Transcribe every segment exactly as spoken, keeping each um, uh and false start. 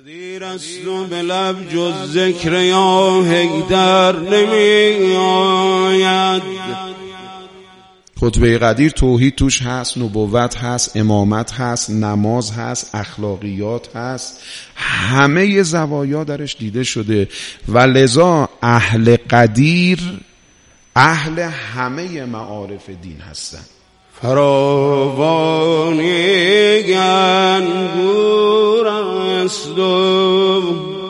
قدیر است و به لب جز ذکر یا حیدر نمی آید. خطبه قدیر توحید توش هست، نبوت هست، امامت هست، نماز هست، اخلاقیات هست، همه زوایا درش دیده شده و لذا اهل قدیر اهل همه معارف دین هستند. فراوانی انگور است و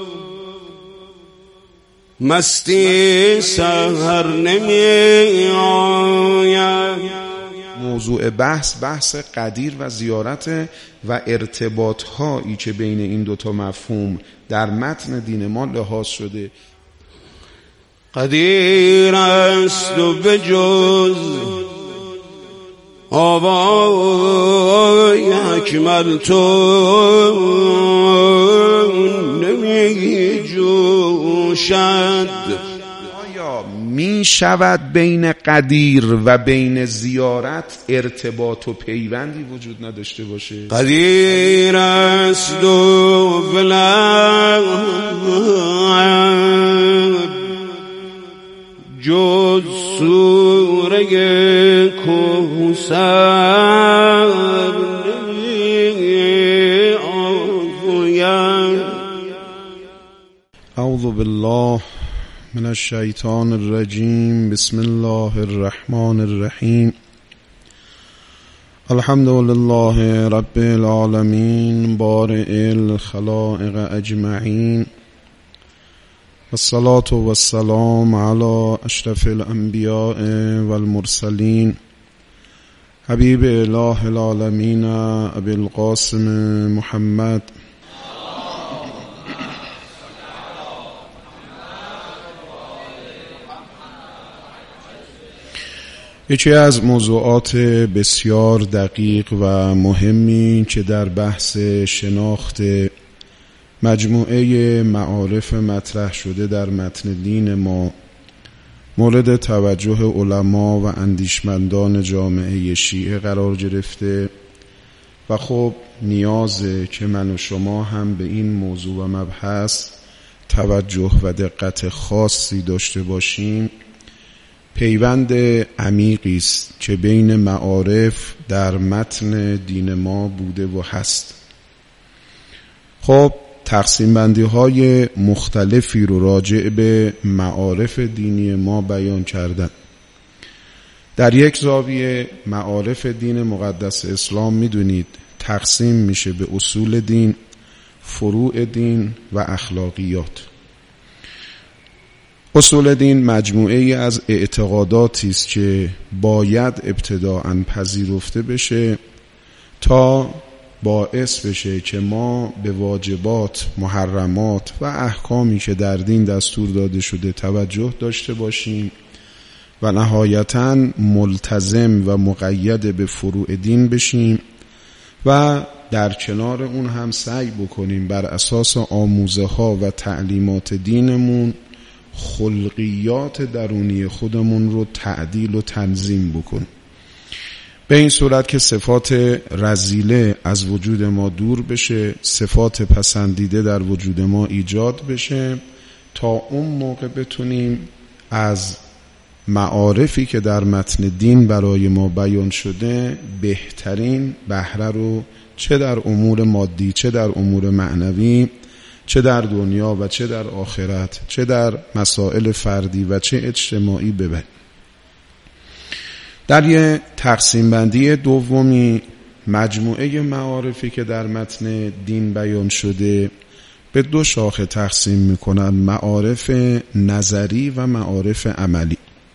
مستی سحر نمی آید. موضوع بحث بحث قدیر و زیارت و ارتباط هایی که بین این دوتا مفهوم در متن دین ما لحاظ شده. قدیر است و به جز آوای اکمل تو نمی جوشد. آیا می شود بین قدیر و بین زیارت ارتباط و پیوندی وجود نداشته باشه؟ قدیر است و بلغ جز سوره کوثر نمی آید. اعوذ بالله من الشیطان الرجیم. بسم الله الرحمن الرحیم. الحمد لله رب العالمین بارئ الخلائق اجمعین والصلاة والسلام على اشرف الانبیاء والمرسلین حبیب اله العالمین ابی القاسم محمد. یکی از موضوعات بسیار دقیق و مهمی که در بحث شناخت مجموعه معارف مطرح شده در متن دین ما مورد توجه علما و اندیشمندان جامعه شیعه قرار گرفته و خب نیازه که من و شما هم به این موضوع و مبحث توجه و دقت خاصی داشته باشیم. پیوند عمیقی است که بین معارف در متن دین ما بوده و هست. خب تقسیم بندی های مختلفی رو راجع به معارف دینی ما بیان کردن. در یک زاویه معارف دین مقدس اسلام میدونید تقسیم میشه به اصول دین، فروع دین و اخلاقیات. اصول دین مجموعه ای از اعتقاداتی است که باید ابتداءً پذیرفته بشه تا باعث بشه که ما به واجبات، محرمات و احکامی که در دین دستور داده شده توجه داشته باشیم و نهایتاً ملتزم و مقید به فروع دین بشیم و در کنار اون هم سعی بکنیم بر اساس آموزه ها و تعلیمات دینمون خلقیات درونی خودمون رو تعدیل و تنظیم بکنیم، به این صورت که صفات رذیله از وجود ما دور بشه، صفات پسندیده در وجود ما ایجاد بشه تا اون موقع بتونیم از معارفی که در متن دین برای ما بیان شده بهترین بهره رو چه در امور مادی، چه در امور معنوی، چه در دنیا و چه در آخرت، چه در مسائل فردی و چه اجتماعی ببریم. در یه تقسیم بندی دومی مجموعه معارفی که در متن دین بیان شده به دو شاخه تقسیم میکنن: معارف نظری و معارف عملی.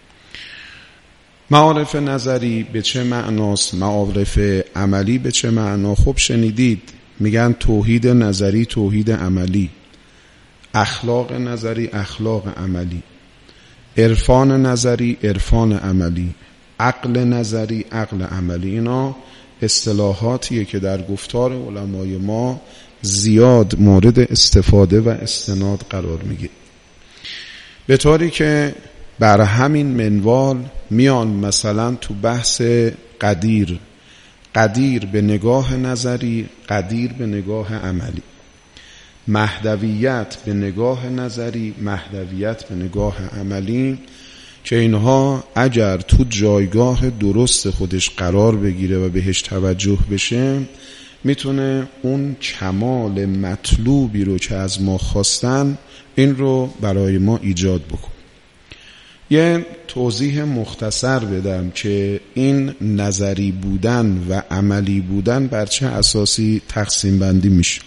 معارف نظری به چه معناست؟ معارف عملی به چه معنا؟ خب شنیدید میگن توحید نظری، توحید عملی، اخلاق نظری، اخلاق عملی، عرفان نظری، عرفان عملی، عقل نظری، عقل عملی. اینا اصطلاحاتیه که در گفتار علمای ما زیاد مورد استفاده و استناد قرار میگیره، به طوری که بر همین منوال میان مثلا تو بحث قدیر قدیر به نگاه نظری، قدیر به نگاه عملی. مهدویت به نگاه نظری، مهدویت به نگاه عملی، که اینها اگر تو جایگاه درست خودش قرار بگیره و بهش توجه بشه، میتونه اون کمال مطلوبی رو که از ما خواستن این رو برای ما ایجاد بکن. یه توضیح مختصر بدم که این نظری بودن و عملی بودن بر چه اساسی تقسیم بندی میشه.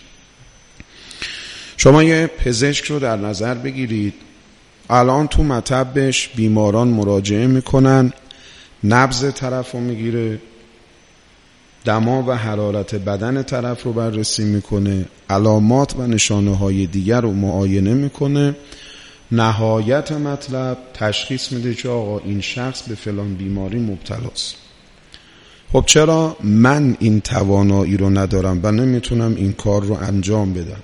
شما یه پزشک رو در نظر بگیرید، الان تو مطبش بیماران مراجعه میکنن، نبض طرف رو میگیره، دما و حرارت بدن طرف رو بررسی میکنه، علامات و نشانه های دیگر رو معاینه میکنه، نهایت مطلب تشخیص میده که آقا این شخص به فلان بیماری مبتلاست. خب چرا من این توانایی رو ندارم و نمیتونم این کار رو انجام بدم؟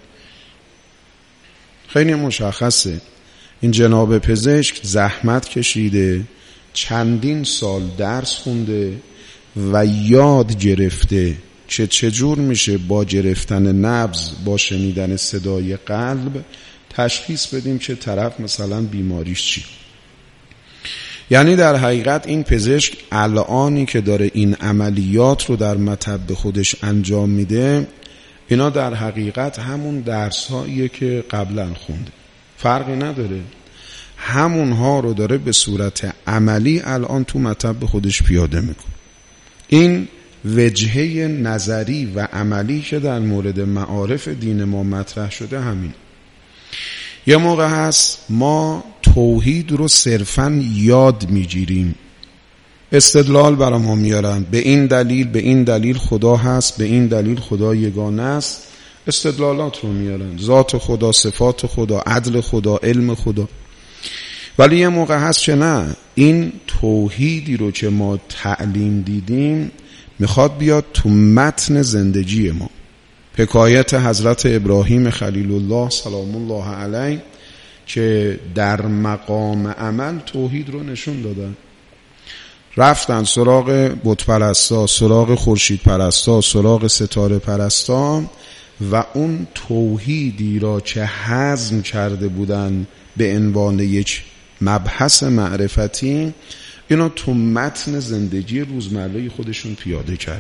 خیلی مشخصه، این جناب پزشک زحمت کشیده، چندین سال درس خونده و یاد گرفته که چجور میشه با گرفتن نبض، با شنیدن صدای قلب تشخیص بدیم که طرف مثلا بیماریش چی. یعنی در حقیقت این پزشک الانی که داره این عملیات رو در مطب خودش انجام میده، اینا در حقیقت همون درس هاییه که قبلا خونده، فرقی نداره، همونها رو داره به صورت عملی الان تو مطب خودش پیاده میکنه. این وجهه نظری و عملی که در مورد معارف دین ما مطرح شده همین. یه موقع هست ما توحید رو صرفاً یاد میگیریم، استدلال برای ما میارن، به این دلیل به این دلیل خدا هست، به این دلیل خدا یگانه است، استدلالات رو میارن، ذات خدا، صفات خدا، عدل خدا، علم خدا. ولی یه موقع هست که نه، این توحیدی رو که ما تعلیم دیدیم میخواد بیاد تو متن زندگی ما. حکایت حضرت ابراهیم خلیل الله سلام الله علیه که در مقام عمل توحید رو نشون دادن، رفتن سراغ بت پرستا، سراغ خورشید پرستا، سراغ ستاره پرستا و اون توحیدی را که هضم کرده بودن به عنوان یک مبحث معرفتی، اینا تو متن زندگی روزمره خودشون پیاده کرد.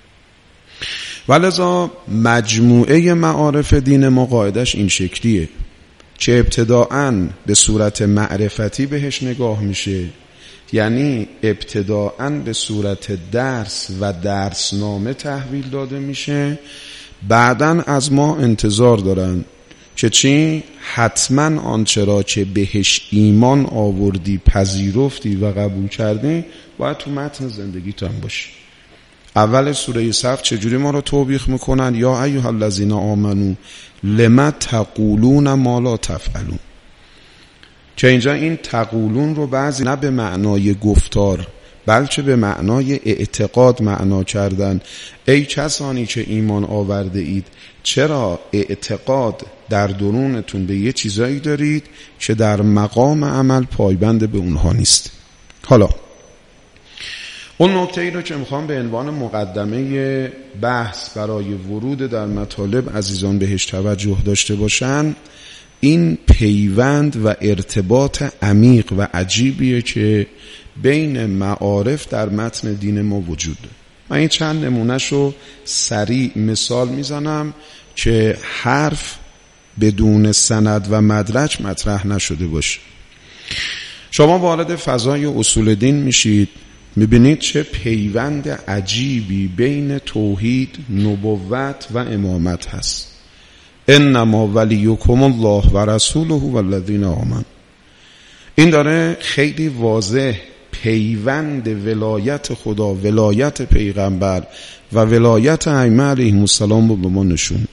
ولذا مجموعه معارف دین ما قاعدش این شکلیه که ابتداعاً به صورت معرفتی بهش نگاه میشه، یعنی ابتداعاً به صورت درس و درسنامه تحویل داده میشه، بعداً از ما انتظار دارن که چی؟ حتما آنچه را که بهش ایمان آوردی، پذیرفتی و قبول کردی باید تو متن زندگیت هم باشه. اول سوره صف چجوری ما رو توبیخ میکنن؟ یا ایها الذین آمنو لما تقولون ما لا تفعلون. که اینجا این تقولون رو بعضی نه به معنای گفتار بلکه به معنای اعتقاد معنا کردن. ای کسانی که ایمان آورده اید، چرا اعتقاد در درونتون به یه چیزایی دارید که در مقام عمل پایبند به اونها نیست. حالا اون نکته ای رو که میخوام به عنوان مقدمه بحث برای ورود در مطالب عزیزان بهش توجه داشته باشن، این پیوند و ارتباط عمیق و عجیبیه که بین معارف در متن دین ما وجود داره. من این چند نمونهش رو سریع مثال میزنم که حرف بدون سند و مدرک مطرح نشده باشه. شما وارد فضای اصول دین میشید، میبینید چه پیوند عجیبی بین توحید، نبوت و امامت هست. انما ولیکم الله و رسوله والذین آمنوا. این داره خیلی واضح پیوند ولایت خدا، ولایت پیغمبر و ولایت ائمه علیهم السلام رو به ما نشون.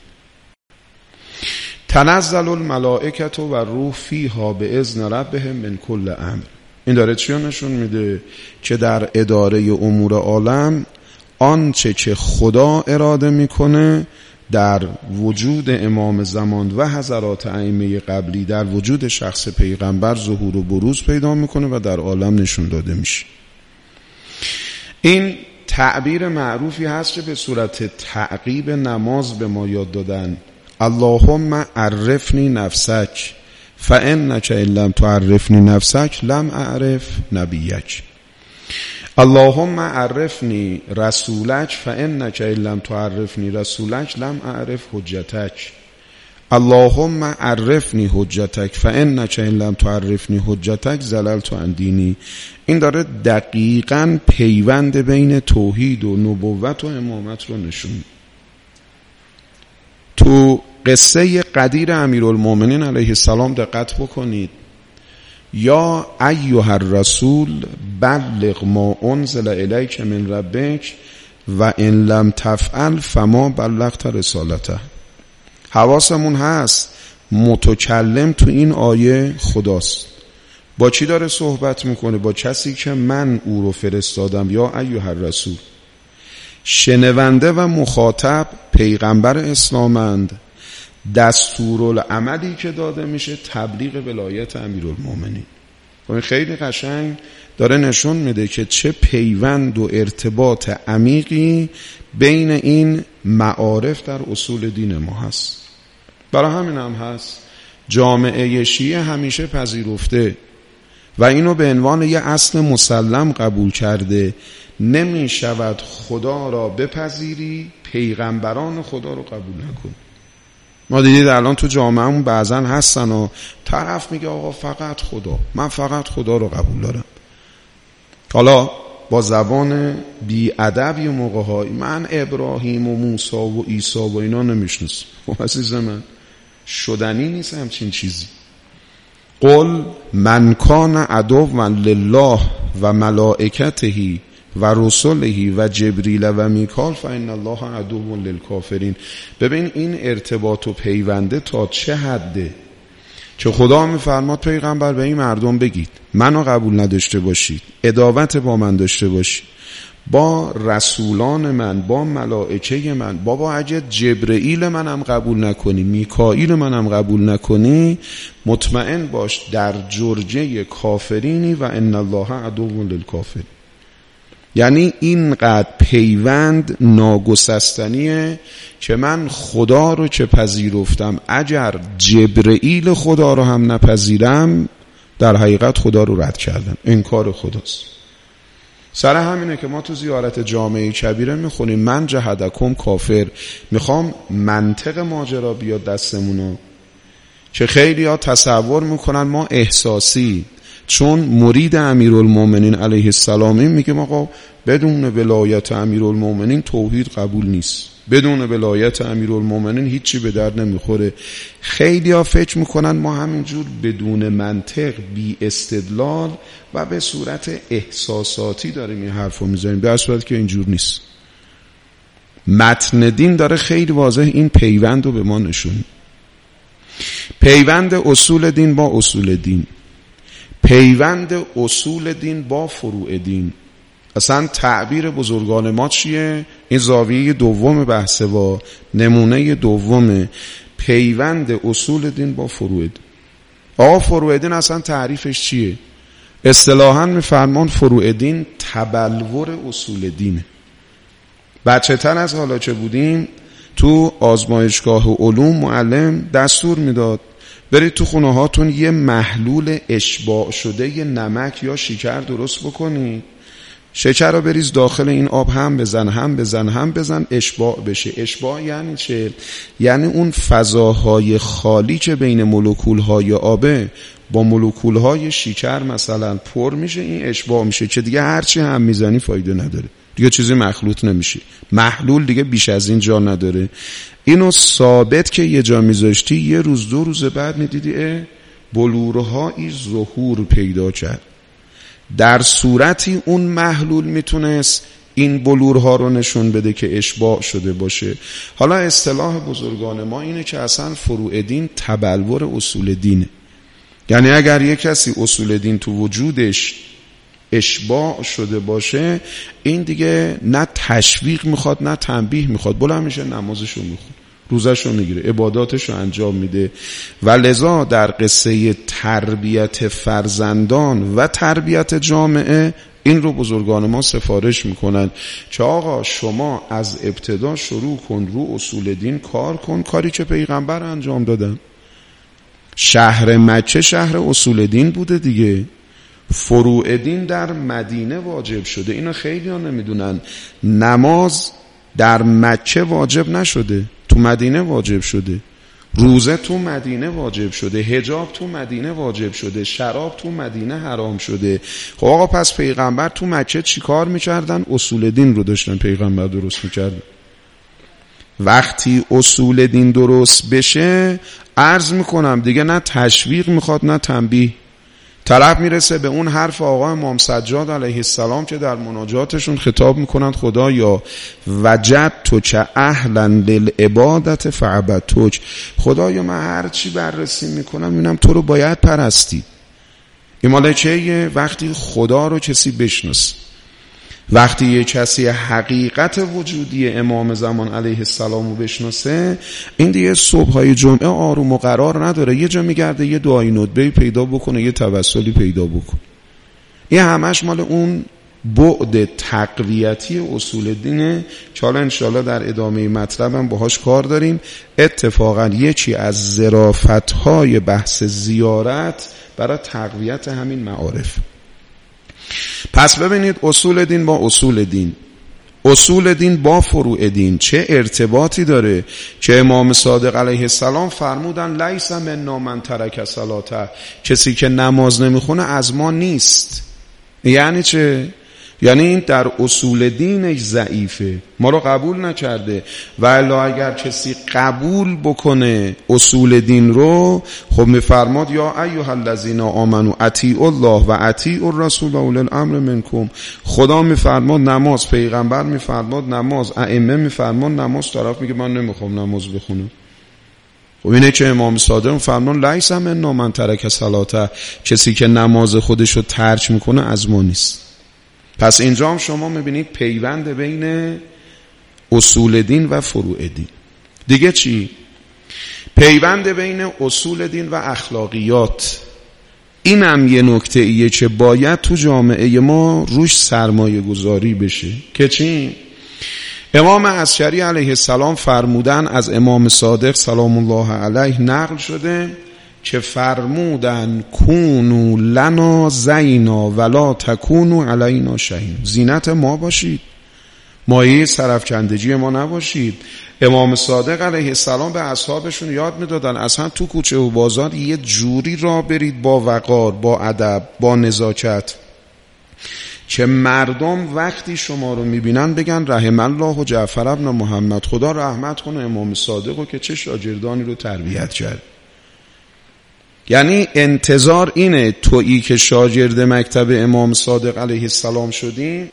تنزل الملائکه و روح فیها باذن ربهم من کل امر. این داره چی نشون میده؟ که در اداره امور عالم آنچه که خدا اراده میکنه در وجود امام زمان و حضرات ائمه قبلی، در وجود شخص پیغمبر ظهور و بروز پیدا میکنه و در عالم نشون داده میشه. این تعبیر معروفی هست که به صورت تعقیب نماز به ما یاد دادن. اللهم عرفنی نفسک فانک ان لم تعرفنی نفسک لم اعرف نبیک. اللهم عرفنی رسولک فانک ان لم تعرفنی رسولک لم اعرف حجتک. اللهم عرفنی حجتک فانک ان لم تعرفنی حجتک زللت عن دینی. این داره دقیقاً پیوند بین توحید و نبوت و امامت رو نشون. تو قصه قدیر امیرالمومنین علیه السلام دقت بکنید. یا ایها الرسول بلغ ما انزل الیک من ربک و ان لم تفعل فما بلغت رسالته. حواسمون هست متکلم تو این آیه خداست. با چی داره صحبت میکنه؟ با کسی که من او رو فرستادم. یا ایها الرسول. شنونده و مخاطب پیغمبر اسلامند. دستورالعملی که داده میشه تبلیغ ولایت امیرالمومنین. خیلی قشنگ داره نشون میده که چه پیوند و ارتباط عمیقی بین این معارف در اصول دین ما هست. برای همین هم هست جامعه شیعه همیشه پذیرفته و اینو به عنوان یه اصل مسلم قبول کرده. نمی شود خدا را بپذیری پیغمبران خدا رو قبول نکن. ما دیدید الان تو جامعهمون بعضن هستن و طرف میگه آقا فقط خدا، من فقط خدا رو قبول دارم. حالا با زبان بی ادبی و موقع‌های من ابراهیم و موسی و عیسی و اینا نمیشناسم. خب عزیز من شدنی نیست همچین چیزی. قل من کان عدوا لله و ملائکته و رسله و جبریل و میکال فان الله عدو للکافرین. ببین این ارتباط و پیونده تا چه حده که خدا میفرماد پیغمبر به این مردم بگید منو قبول نداشته باشید، عداوت با من داشته باشید، با رسولان من، با ملائکه من، بابا اگه جبرئیل منم قبول نکنی، میکائیل منم قبول نکنی، مطمئن باش در جرجه کافرینی و ان الله عدو للکافرین. یعنی اینقدر پیوند ناگسستنیه که من خدا رو که پذیرفتم اگر جبرئیل خدا رو هم نپذیرم در حقیقت خدا رو رد کردم، انکار خداست. سر همینه که ما تو زیارت جامعه کبیره میخونیم من جهدکم کافر. میخوام منطق ماجرا بیاد دستمونو که خیلی ها تصور میکنن ما احساسی چون مرید امیرالمومنین علیه السلامی میگه آقا بدون ولایت امیرالمومنین توحید قبول نیست، بدون ولایت امیرالمومنین هیچی به درد نمیخوره. خیلی ها فکر میکنن ما همینجور بدون منطق بی استدلال و به صورت احساساتی داریم این حرف رو میزنیم، در صورتی که اینجور نیست. متن دین داره خیلی واضح این پیوند رو به ما نشون. پیوند اصول دین با اصول دین، پیوند اصول دین با فروع دین. اصلا تعبیر بزرگان ما چیه؟ این زاویه دوم بحثه و نمونه دوم پیوند اصول دین با فروع دین. آقا فروع دین اصلا تعریفش چیه؟ اصطلاحاً میفرمان فروع دین تبلور اصول دینه. بچه تر از حالا چه بودیم تو آزمایشگاه علوم معلم دستور میداد برید تو خونه هاتون یه محلول اشباع شده یه نمک یا شکر درست بکنید، شکر رو بریز داخل این آب، هم بزن هم بزن هم بزن اشباع بشه. اشباع یعنی چه؟ یعنی اون فضاهای خالی که بین مولکولهای آبه با مولکولهای شکر مثلا پر میشه، این اشباع میشه که دیگه هرچی هم میزنی فایده نداره، دیگه چیزی مخلوط نمیشه، محلول دیگه بیش از این جا نداره. اینو ثابت که یه جا میذاشتی یه روز دو روز بعد میدیدی بلورهایی ظهور پیدا کرد. در صورتی اون محلول میتونست این بلورها رو نشون بده که اشباع شده باشه. حالا اصطلاح بزرگان ما اینه که اصلا فروع دین تبلور اصول دینه. یعنی اگر یک کسی اصول دین تو وجودش اشباع شده باشه این دیگه نه تشویق میخواد نه تنبیه میخواد، بلند میشه نمازشو میخواد، روزشو میگیره، عباداتشو انجام میده. و لذا در قصه تربیت فرزندان و تربیت جامعه این رو بزرگان ما سفارش میکنن که آقا شما از ابتدا شروع کن رو اصول دین کار کن، کاری که پیغمبر انجام دادن. شهر مکه شهر اصول دین بوده دیگه، فروع دین در مدینه واجب شده. اینو خیلی ها نمیدونن، نماز در مکه واجب نشده، تو مدینه واجب شده. روزه تو مدینه واجب شده، حجاب تو مدینه واجب شده، شراب تو مدینه حرام شده. خب آقا پس پیغمبر تو مکه چی کار میکردن؟ اصول دین رو داشتن پیغمبر درست میکردن. وقتی اصول دین درست بشه، عرض میکنم دیگه نه تشویق میخواد نه تنبیه. طرف میرسه به اون حرف آقا امام سجاد علیه السلام که در مناجاتشون خطاب میکنند خدایا وجدتک چه اهلا للعبادت فعبدتک، خدایا من هر چی بررسی میکنم میبینم تو رو باید پرستی. این مال چیه؟ وقتی خدا رو کسی بشناسه، وقتی یه کسی حقیقت وجودی امام زمان علیه السلام رو بشناسه، این دیگه صبحهای جمعه آروم و قرار نداره، یه جا میگرده یه دعای ندبه‌ای پیدا بکنه، یه توسلی پیدا بکنه. این همش مال اون بعد تقویتی اصول دینه که حالا انشاءالله در ادامه مطلبم باهاش کار داریم. اتفاقا یکی از ظرافت‌های بحث زیارت برای تقویت همین معارف. پس ببینید اصول دین با اصول دین، اصول دین با فروع دین چه ارتباطی داره که امام صادق علیه السلام فرمودن لیس منا من ترک الصلاة، کسی که نماز نمیخونه از ما نیست. یعنی چه؟ یعنی این در اصول دینش ضعیفه، ما رو قبول نکرده. و الا اگر کسی قبول بکنه اصول دین رو، خب میفرماد یا ایها الذین آمنوا اطیعوا الله و اطیعوا الرسول و اولی الامر منکم. خدا میفرماد نماز، پیغمبر میفرماد نماز، ائمه میفرماد نماز، طرف میگه من نمیخوام نماز بخونم. خب اینه که امام صادق فرمان لیس منا من ترک الصلاة، کسی که نماز خودش رو ترک میکنه از ما نیست. پس اینجا هم شما میبینید پیوند بین اصول دین و فروع دین. دیگه چی؟ پیوند بین اصول دین و اخلاقیات. این هم یه نکته ایه که باید تو جامعه ما روش سرمایه گذاری بشه. که چی؟ امام عسکری علیه السلام فرمودن، از امام صادق سلام الله علیه نقل شده که فرمودن کونو لنا زینا ولا تکونو علینا شهین، زینت ما باشید، مایه سرفکندگی ما نباشید. امام صادق علیه السلام به اصحابشون یاد میدادن اصلا تو کوچه و بازار یه جوری را برید با وقار، با ادب، با نزاکت که مردم وقتی شما رو میبینن بگن رحم الله و جعفر ابن محمد، خدا رحمت کنه امام صادق رو که چه شاگردانی رو تربیت کرد. یعنی انتظار اینه تویی که شاگرد مکتب امام صادق علیه السلام شدی،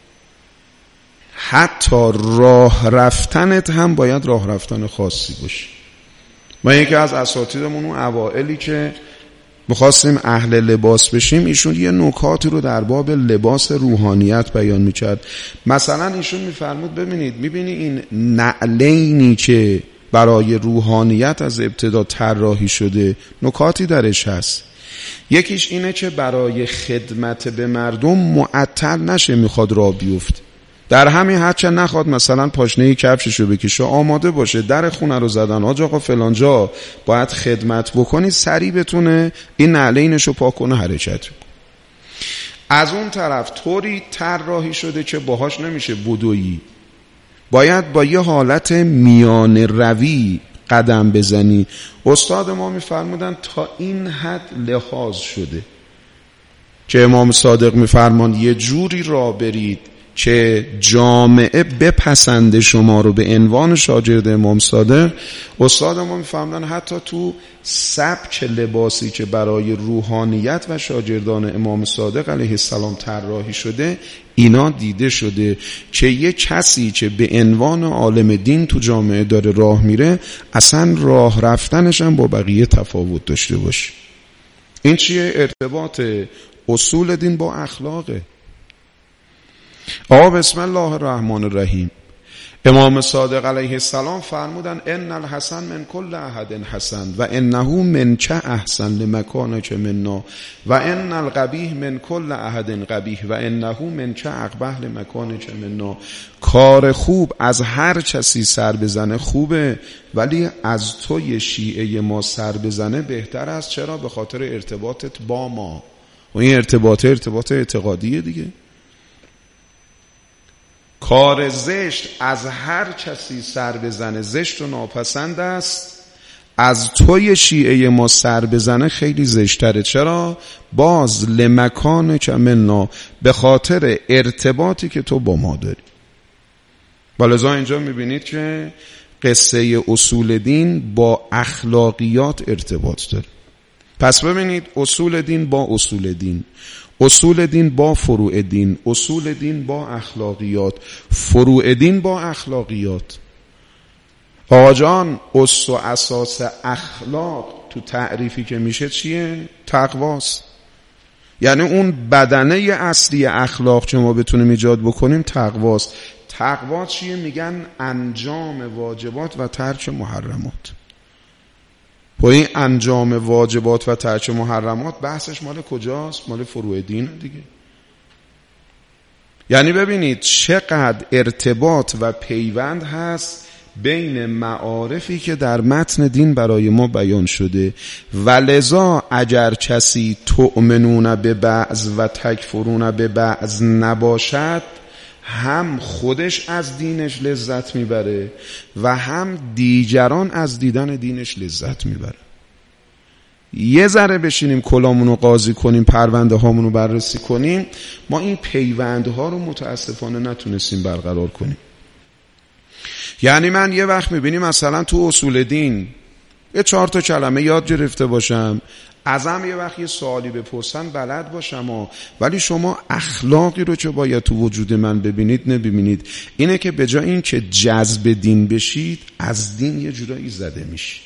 حتی راه رفتنت هم باید راه رفتن خاصی باشه. ما یکی از اساتیدمون اون اوائلی که می‌خواستیم اهل لباس بشیم، ایشون یه نکاتی رو در باب لباس روحانیت بیان می‌کرد. مثلا ایشون می‌فرمود ببینید، می‌بینی این نعلینی که برای روحانیت از ابتدا طراحی شده نکاتی درش هست. یکیش اینه که برای خدمت به مردم معطل نشه، میخواد راه بیفت، در همین حد چه نخواد مثلا پاشنه کفششو بکشه، آماده باشه در خونه رو زدن آج آقا فلانجا باید خدمت بکنی، سریع بتونه این نعلینشو پاک کنه حرکت. از اون طرف طوری طراحی شده که باهاش نمیشه بدویی، باید با یه حالت میان روی قدم بزنی. استاد ما میفرمودن تا این حد لحاظ شده که امام صادق میفرمان یه جوری را برید که جامعه بپسنده شما رو به عنوان شاگرد امام صادق. استاد ما میفهمدن حتی تو سبک لباسی که برای روحانیت و شاگردان امام صادق علیه السلام طراحی شده، اینا دیده شده که یه کسی که به عنوان عالم دین تو جامعه داره راه میره، اصلا راه رفتنش هم با بقیه تفاوت داشته باشه. این چیه؟ ارتباط اصول دین با اخلاقه. آقا بسم الله الرحمن الرحیم، امام صادق علیه السلام فرمودن ان الحسن من کل احد حسن و انه من چه احسن لمکانک منا و ان القبیح من کل احد قبیح و انه من چه اقبح لمکانک منا. کار خوب از هر کسی سر بزنه خوبه، ولی از توی شیعه ما سر بزنه بهتر است. چرا؟ به خاطر ارتباطت با ما، و این ارتباط ارتباط اعتقادیه دیگه. کار زشت از هر کسی سر بزنه زشت و ناپسند است، از توی شیعه ما سر بزنه خیلی زشتره. چرا؟ باز لمکانک منا، به خاطر ارتباطی که تو با ما داری. ولذا اینجا میبینید که قصه اصول دین با اخلاقیات ارتباط داره. پس ببینید اصول دین با اصول دین، اصول دین با فروع دین، اصول دین با اخلاقیات، فروع دین با اخلاقیات. آقا جان اصل و اساس اخلاق تو تعریفی که میشه چیه؟ تقواست. یعنی اون بدنه اصلی اخلاق که ما بتونیم ایجاد بکنیم تقواست. تقوا چیه؟ میگن انجام واجبات و ترک محرمات. با این انجام واجبات و ترک محرمات بحثش مال کجاست؟ مال فروع دین دیگه. یعنی ببینید چقدر ارتباط و پیوند هست بین معارفی که در متن دین برای ما بیان شده. ولذا اگر کسی تؤمنون به بعض و تکفرون به بعض نباشد، هم خودش از دینش لذت میبره و هم دیگران از دیدن دینش لذت میبره. یه ذره بشینیم کلامونو قاضی کنیم، پرونده هامونو بررسی کنیم، ما این پیوندها رو متاسفانه نتونستیم برقرار کنیم. یعنی من یه وقت میبینیم مثلا تو اصول دین یه چهار تا کلمه یاد گرفته باشم، ازم یه وقت یه سوالی بپرسن بلد باشم ها، ولی شما اخلاقی رو که باید تو وجود من ببینید نبینید. اینه که به جای این که جذب دین بشید از دین یه جورایی زده میشید.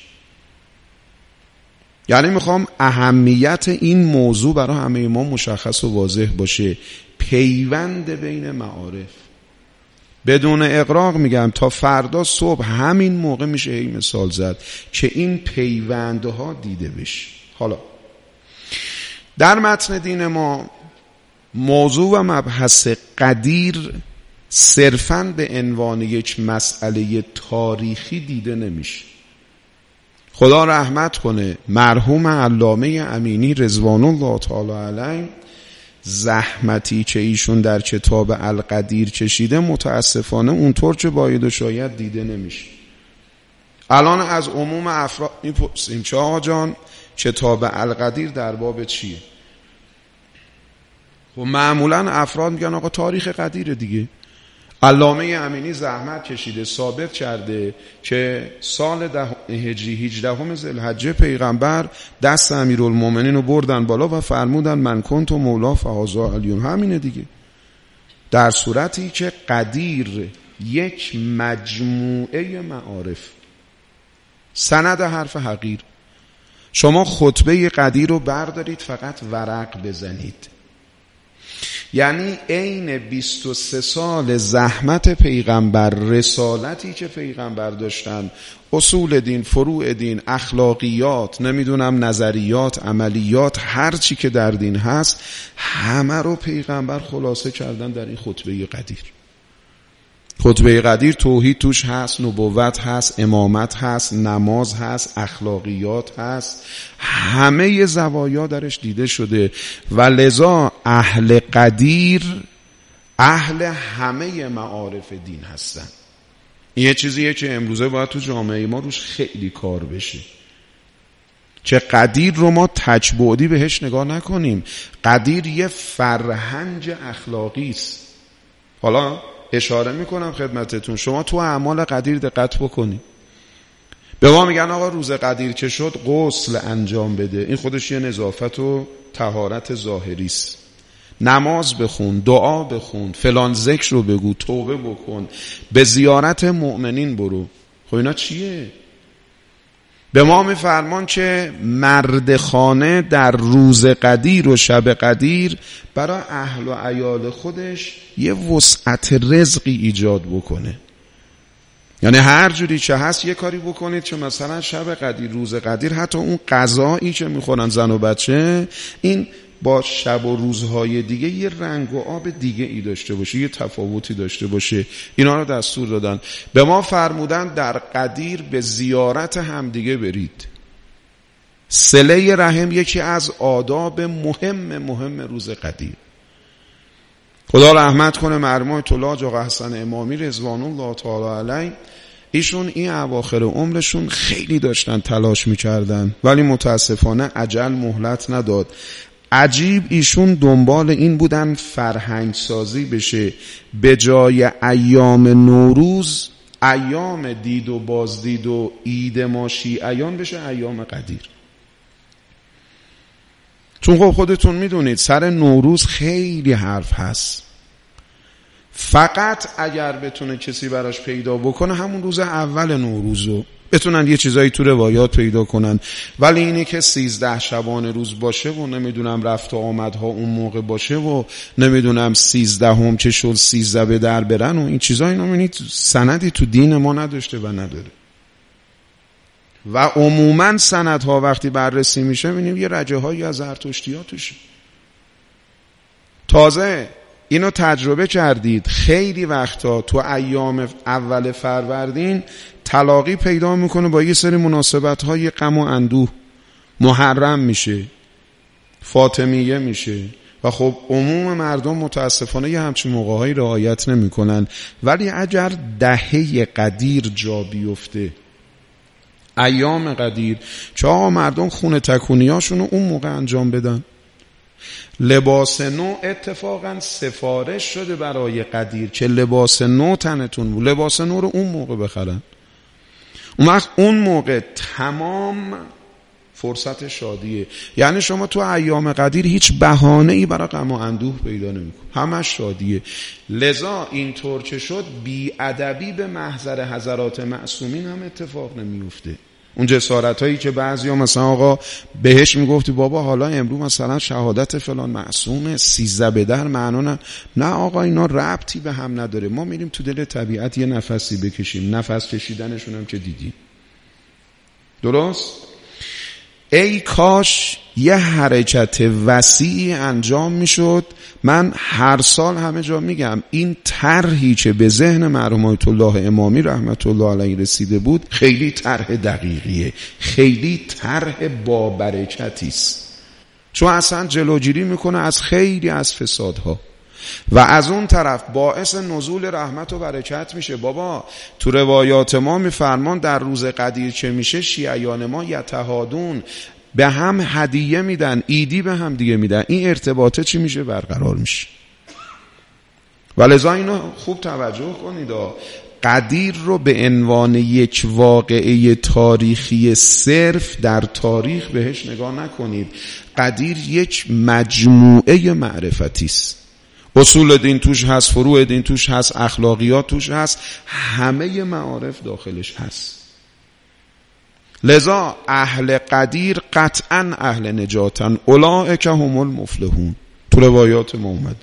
یعنی میخوام اهمیت این موضوع برای همه ما مشخص و واضح باشه. پیوند بین معارف بدون اغراق میگم تا فردا صبح همین موقع میشه هی مثال زد که این پیوندها دیده بشه. حالا در متن دین ما موضوع و مبحث قدیر صرفاً به عنوان یک مسئله تاریخی دیده نمیشه. خدا رحمت کنه مرحوم علامه امینی رضوان الله تعالی علیه، زحمتی که ایشون در کتاب القدیر کشیده متاسفانه اونطور که باید و شاید دیده نمیشه. الان از عموم افراد میپرسیم چه آقا جان کتاب القدیر در باب چیه؟ خب معمولا افراد میگن آقا تاریخ قدیر دیگه. علامه امینی زحمت کشیده ثابت کرده که سال ده هجری هجدهم ذوالحجه پیغمبر دست امیرالمومنین رو بردن بالا و فرمودن من کنت مولا فهذا علی. همینه دیگه. در صورتی که قدیر یک مجموعه معارف، سند حرف حقیر. شما خطبه قدیر رو بردارید فقط ورق بزنید، یعنی عین بیست و سه سال زحمت پیغمبر، رسالتی که پیغمبر داشتن، اصول دین، فروع دین، اخلاقیات، نمیدونم نظریات، عملیات، هر چی که در دین هست همه رو پیغمبر خلاصه کردن در این خطبه قدیر. خطبه قدیر توحید توش هست، نبوت هست، امامت هست، نماز هست، اخلاقیات هست، همه زوایا درش دیده شده. و لذا اهل قدیر اهل همه معارف دین هستن. این یه چیزیه که امروزه باید تو جامعه ما روش خیلی کار بشه، که قدیر رو ما تجبودی بهش نگاه نکنیم. قدیر یه فرهنگ اخلاقی است. حالا اشاره میکنم خدمتتون، شما تو اعمال قدیر دقت بکنید. به ما میگن آقا روز قدیر که شد غسل انجام بده، این خودش یه نظافت و طهارت ظاهری است. نماز بخون، دعا بخون، فلان ذکر رو بگو، توبه بکن، به زیارت مؤمنین برو. خب اینا چیه؟ به ما میفرمان که مرد خانه در روز قدیر و شب قدیر برای اهل و عیال خودش یه وسعت رزقی ایجاد بکنه. یعنی هر جوری که هست یه کاری بکنید که مثلا شب قدیر، روز قدیر، حتی اون غذایی که میخورن زن و بچه، این با شب و روزهای دیگه یه رنگ و آب دیگه ای داشته باشه، یه تفاوتی داشته باشه. اینا رو دستور دادن. به ما فرمودن در قدیر به زیارت همدیگه برید. صله رحم یکی از آداب مهم مهم روز قدیر. خدا رحمت کنه مرحوم آیت الله آقا حسن امامی رضوان الله تعالی علیه. ایشون این اواخر عمرشون خیلی داشتن تلاش میکردن، ولی متاسفانه اجل مهلت نداد. عجیب ایشون دنبال این بودن فرهنگ سازی بشه، به جای ایام نوروز ایام دید و بازدید و عید ما شیعیان بشه ایام قدیر. چون خب خودتون میدونید سر نوروز خیلی حرف هست. فقط اگر بتونه کسی براش پیدا بکنه همون روز اول نوروزو بتونن یه چیزایی تو روایات پیدا کنن، ولی اینی که سیزده شبانه روز باشه و نمیدونم رفت و آمدها اون موقع باشه و نمیدونم سیزده هم که شد سیزده به در برن و این چیزا، اینا میبینید سندی تو دین ما نداشته و نداره. و عموما سندها وقتی بررسی میشه میبینیم یه رجه هایی از زرتشتی ها توشه. تازه اینو تجربه کردید خیلی وقتا تو ایام اول فروردین تلاقی پیدا میکنه با یه سری مناسبت های غم و اندوه، محرم میشه، فاطمیه میشه و خب عموم مردم متاسفانه یه همچین موقعهایی رعایت نمیکنن. ولی اگر دهه قدیر جا بیفته، ایام قدیر، چه آقا مردم خونه تکونیاشونو اون موقع انجام بدن. لباس نو اتفاقا سفارش شده برای قدیر که لباس نو تنتون بود، لباس نو رو اون موقع بخرن. اون وقت اون موقع تمام فرصت شادیه. یعنی شما تو ایام قدیر هیچ بهانه‌ای برای غم و اندوه پیدا نمی‌کنی، همش شادیه. لذا اینطور که شد بی ادبی به محضر حضرات معصومین هم اتفاق نمیفته. اون جسارت هایی که بعضیا مثلا آقا بهش میگفتی بابا حالا امروز مثلا شهادت فلان معصومه سیزده به در معنا نه. نه آقا اینا ربطی به هم نداره. ما میریم تو دل طبیعت یه نفسی بکشیم، نفس کشیدنشون هم که دیدیم. درست؟ ای کاش یه حرکت وسیعی انجام میشد. من هر سال همه جا میگم این طرحی که به ذهن مرحوم آیت الله امامی رحمت الله علیه رسیده بود خیلی طرح دقیقیه، خیلی طرح با برکتی است، چون اصلا جلوگیری میکنه از خیلی از فسادها و از اون طرف باعث نزول رحمت و برکت میشه. بابا تو روایات ما میفرمان در روز قدیر چه میشه؟ شیعیان ما یتهادون، به هم هدیه میدن، ایدی به هم دیگه میدن. این ارتباطه چی میشه؟ برقرار میشه. ولذا اینو خوب توجه کنید. قدیر رو به عنوان یک واقعه تاریخی صرف در تاریخ بهش نگاه نکنید. قدیر یک مجموعه معرفتی است. اصول دین توش هست، فروع دین توش هست، اخلاقیات توش هست، همه معارف داخلش هست. لذا اهل قدیر قطعا اهل نجاتن، اولئک هم المفلحون، تو روایات ما اومد.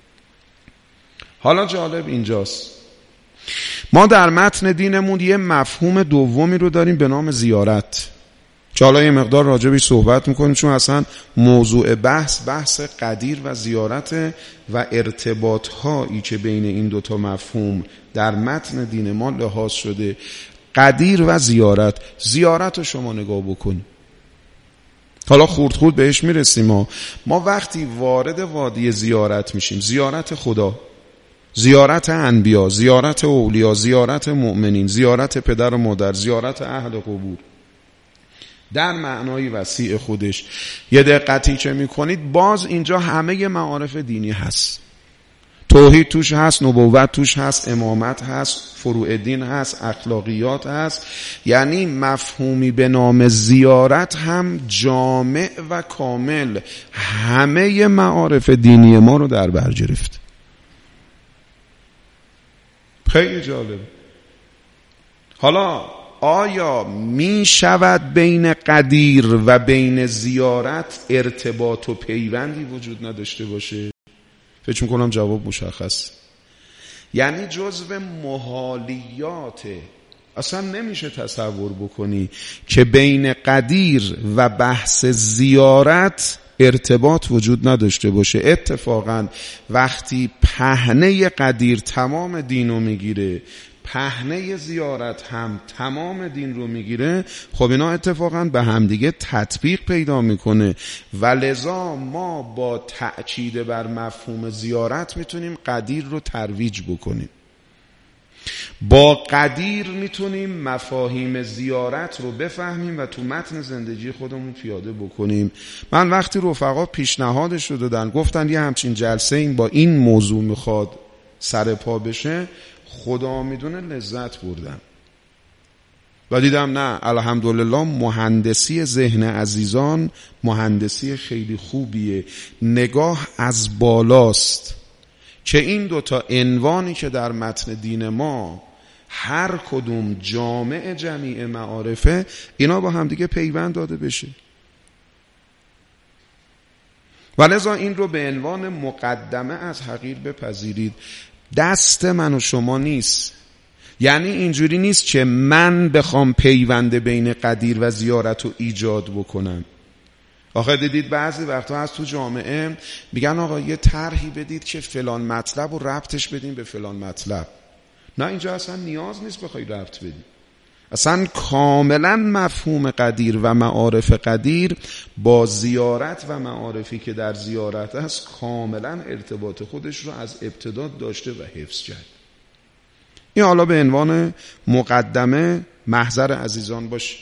حالا جالب اینجاست، ما در متن دینمون یه مفهوم دومی رو داریم به نام زیارت، که حالا یه مقدار راجبش صحبت میکنیم، چون اصلا موضوع بحث بحث قدیر و زیارت و ارتباط هایی که بین این دوتا مفهوم در متن دین ما لحاظ شده. قدیر و زیارت. زیارت رو شما نگاه بکن، حالا خورد خورد بهش میرسیم. ما ما وقتی وارد وادی زیارت میشیم، زیارت خدا، زیارت انبیا، زیارت اولیا، زیارت مؤمنین، زیارت پدر و مادر، زیارت اهل قبور، در معنای وسیع خودش یه دقتی که میکنید باز اینجا همه معارف دینی هست. توحید توش هست، نبوت توش هست، امامت هست، فروع دین هست، اخلاقیات هست. یعنی مفهومی به نام زیارت هم جامع و کامل همه معارف دینی ما رو در بر گرفت. خیلی جالب. حالا آیا می شود بین قدیر و بین زیارت ارتباط و پیوندی وجود نداشته باشه؟ فکر میکنم جواب مشخص. یعنی جزو محالیات اصلا نمیشه تصور بکنی که بین قدیر و بحث زیارت ارتباط وجود نداشته باشه. اتفاقا وقتی پهنه قدیر تمام دین رو میگیره، پهنه زیارت هم تمام دین رو میگیره، خب اینا اتفاقا به همدیگه تطبیق پیدا میکنه و لذا ما با تأکید بر مفهوم زیارت میتونیم قدیر رو ترویج بکنیم. با قدیر میتونیم مفاهیم زیارت رو بفهمیم و تو متن زندگی خودمون پیاده بکنیم. من وقتی رفقا پیشنهادش رو دادن، گفتن یه همچین جلسه این با این موضوع میخواد سر پا بشه، خدا میدونه لذت بردم و دیدم نه الحمدلله مهندسی ذهن عزیزان مهندسی خیلی خوبیه، نگاه از بالاست که این دوتا عنوانی که در متن دین ما هر کدوم جامع جمیع معارفه، اینا با هم دیگه پیوند داده بشه. ولذا این رو به عنوان مقدمه از حقیر بپذیرید. دست من و شما نیست، یعنی اینجوری نیست که من بخوام پیوند بین قدیر و زیارت رو ایجاد بکنم. آخه دیدید بعضی وقتا از تو جامعه میگن آقا یه طرحی بدید که فلان مطلب رو ربطش بدیم به فلان مطلب. نه، اینجا اصلا نیاز نیست بخوای ربط بدیم. اصلا کاملا مفهوم قدیر و معارف قدیر با زیارت و معارفی که در زیارت است کاملا ارتباط خودش رو از ابتدا داشته و حفظ کرد. این حالا به عنوان مقدمه محضر عزیزان باشه.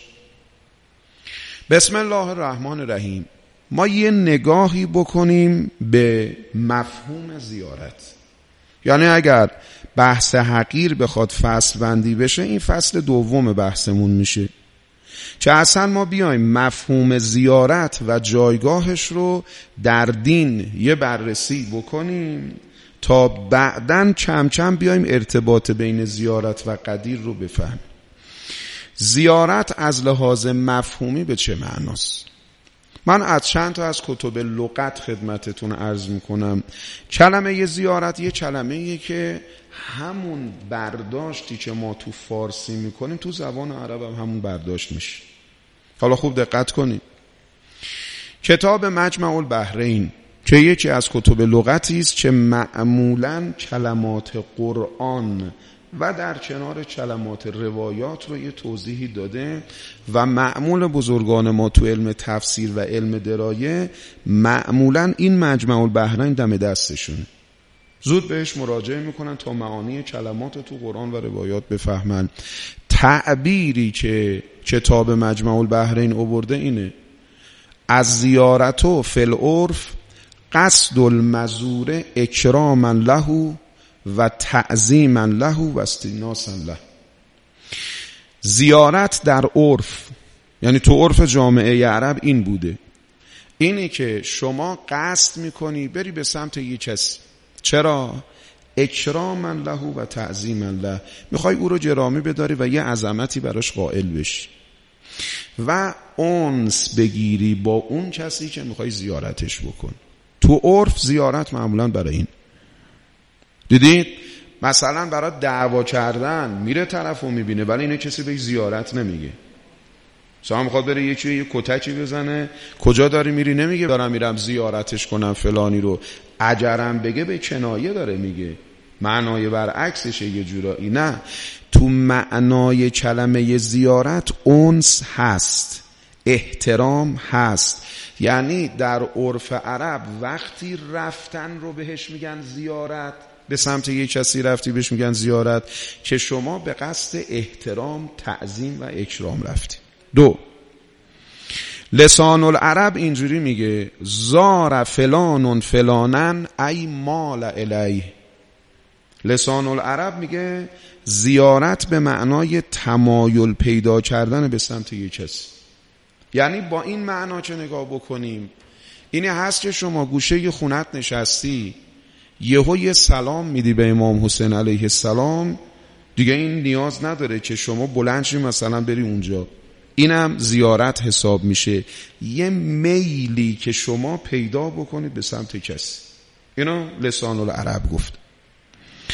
بسم الله الرحمن الرحیم. ما یه نگاهی بکنیم به مفهوم زیارت. یعنی اگر بحث حقیر بخواد فصل بندی بشه، این فصل دوم بحثمون میشه که اصلا ما بیایم مفهوم زیارت و جایگاهش رو در دین یه بررسی بکنیم تا بعداً کم کم بیایم ارتباط بین زیارت و قدیر رو بفهمیم. زیارت از لحاظ مفهومی به چه معناست؟ من از چند تا از کتب لغت خدمتتون عرض میکنم. کلمه زیارت یه کلمه‌ایه که همون برداشتی که ما تو فارسی میکنیم تو زبان عرب هم همون برداشت میشه. حالا خوب دقت کنید. کتاب مجمع البحرین که یکی از کتب لغتی است که معمولاً کلمات قرآن و در کنار کلمات روایات رو یه توضیحی داده و معمول بزرگان ما تو علم تفسیر و علم درایه معمولاً این مجمع البحرین دم دستشونه، زود بهش مراجعه میکنن تا معانی کلمات تو قرآن و روایات بفهمن. تعبیری که کتاب مجمع البحرین آورده اینه: از زیارتو فی العرف قصد المزور اکراما له و تعظیما له و استئناسا له. زیارت در عرف، یعنی تو عرف جامعه عرب این بوده، اینه که شما قصد میکنی بری به سمت یه کسی. چرا؟ اکراما له و تعظیما له، میخوای او رو گرامی بداری و یه عظمتی براش قائل بشی و انس بگیری با اون کسی که میخوای زیارتش بکن. تو عرف زیارت معمولا برای این. دیدید مثلا برای دعوا کردن میره طرفو میبینه ولی اینه کسی بهش زیارت نمیگه. شما میخواد بره یکی یه کتکی بزنه، کجا داری میری؟ نمیگه دارم میرم زیارتش کنم فلانی رو. اجرم بگه به کنایه داره میگه، معنای برعکسشه یه جورایی. نه، تو معنای کلمه زیارت انس هست، احترام هست. یعنی در عرف عرب وقتی رفتن رو بهش میگن زیارت، به سمت یک کسی رفتی بهش میگن زیارت که شما به قصد احترام، تعظیم و اکرام رفتی. دو، لسان العرب اینجوری میگه: زار فلان فلانن ای مال الیه. لسان العرب میگه زیارت به معنای تمایل پیدا کردن به سمت یک کسی. یعنی با این معنا چه نگاه بکنیم، اینه هست که شما گوشه خونت نشستی، یهو یه سلام میدی به امام حسین علیه السلام، دیگه این نیاز نداره که شما بلند شی مثلا بری اونجا. اینم زیارت حساب میشه، یه میلی که شما پیدا بکنید به سمت کسی. اینو لسان العرب گفت.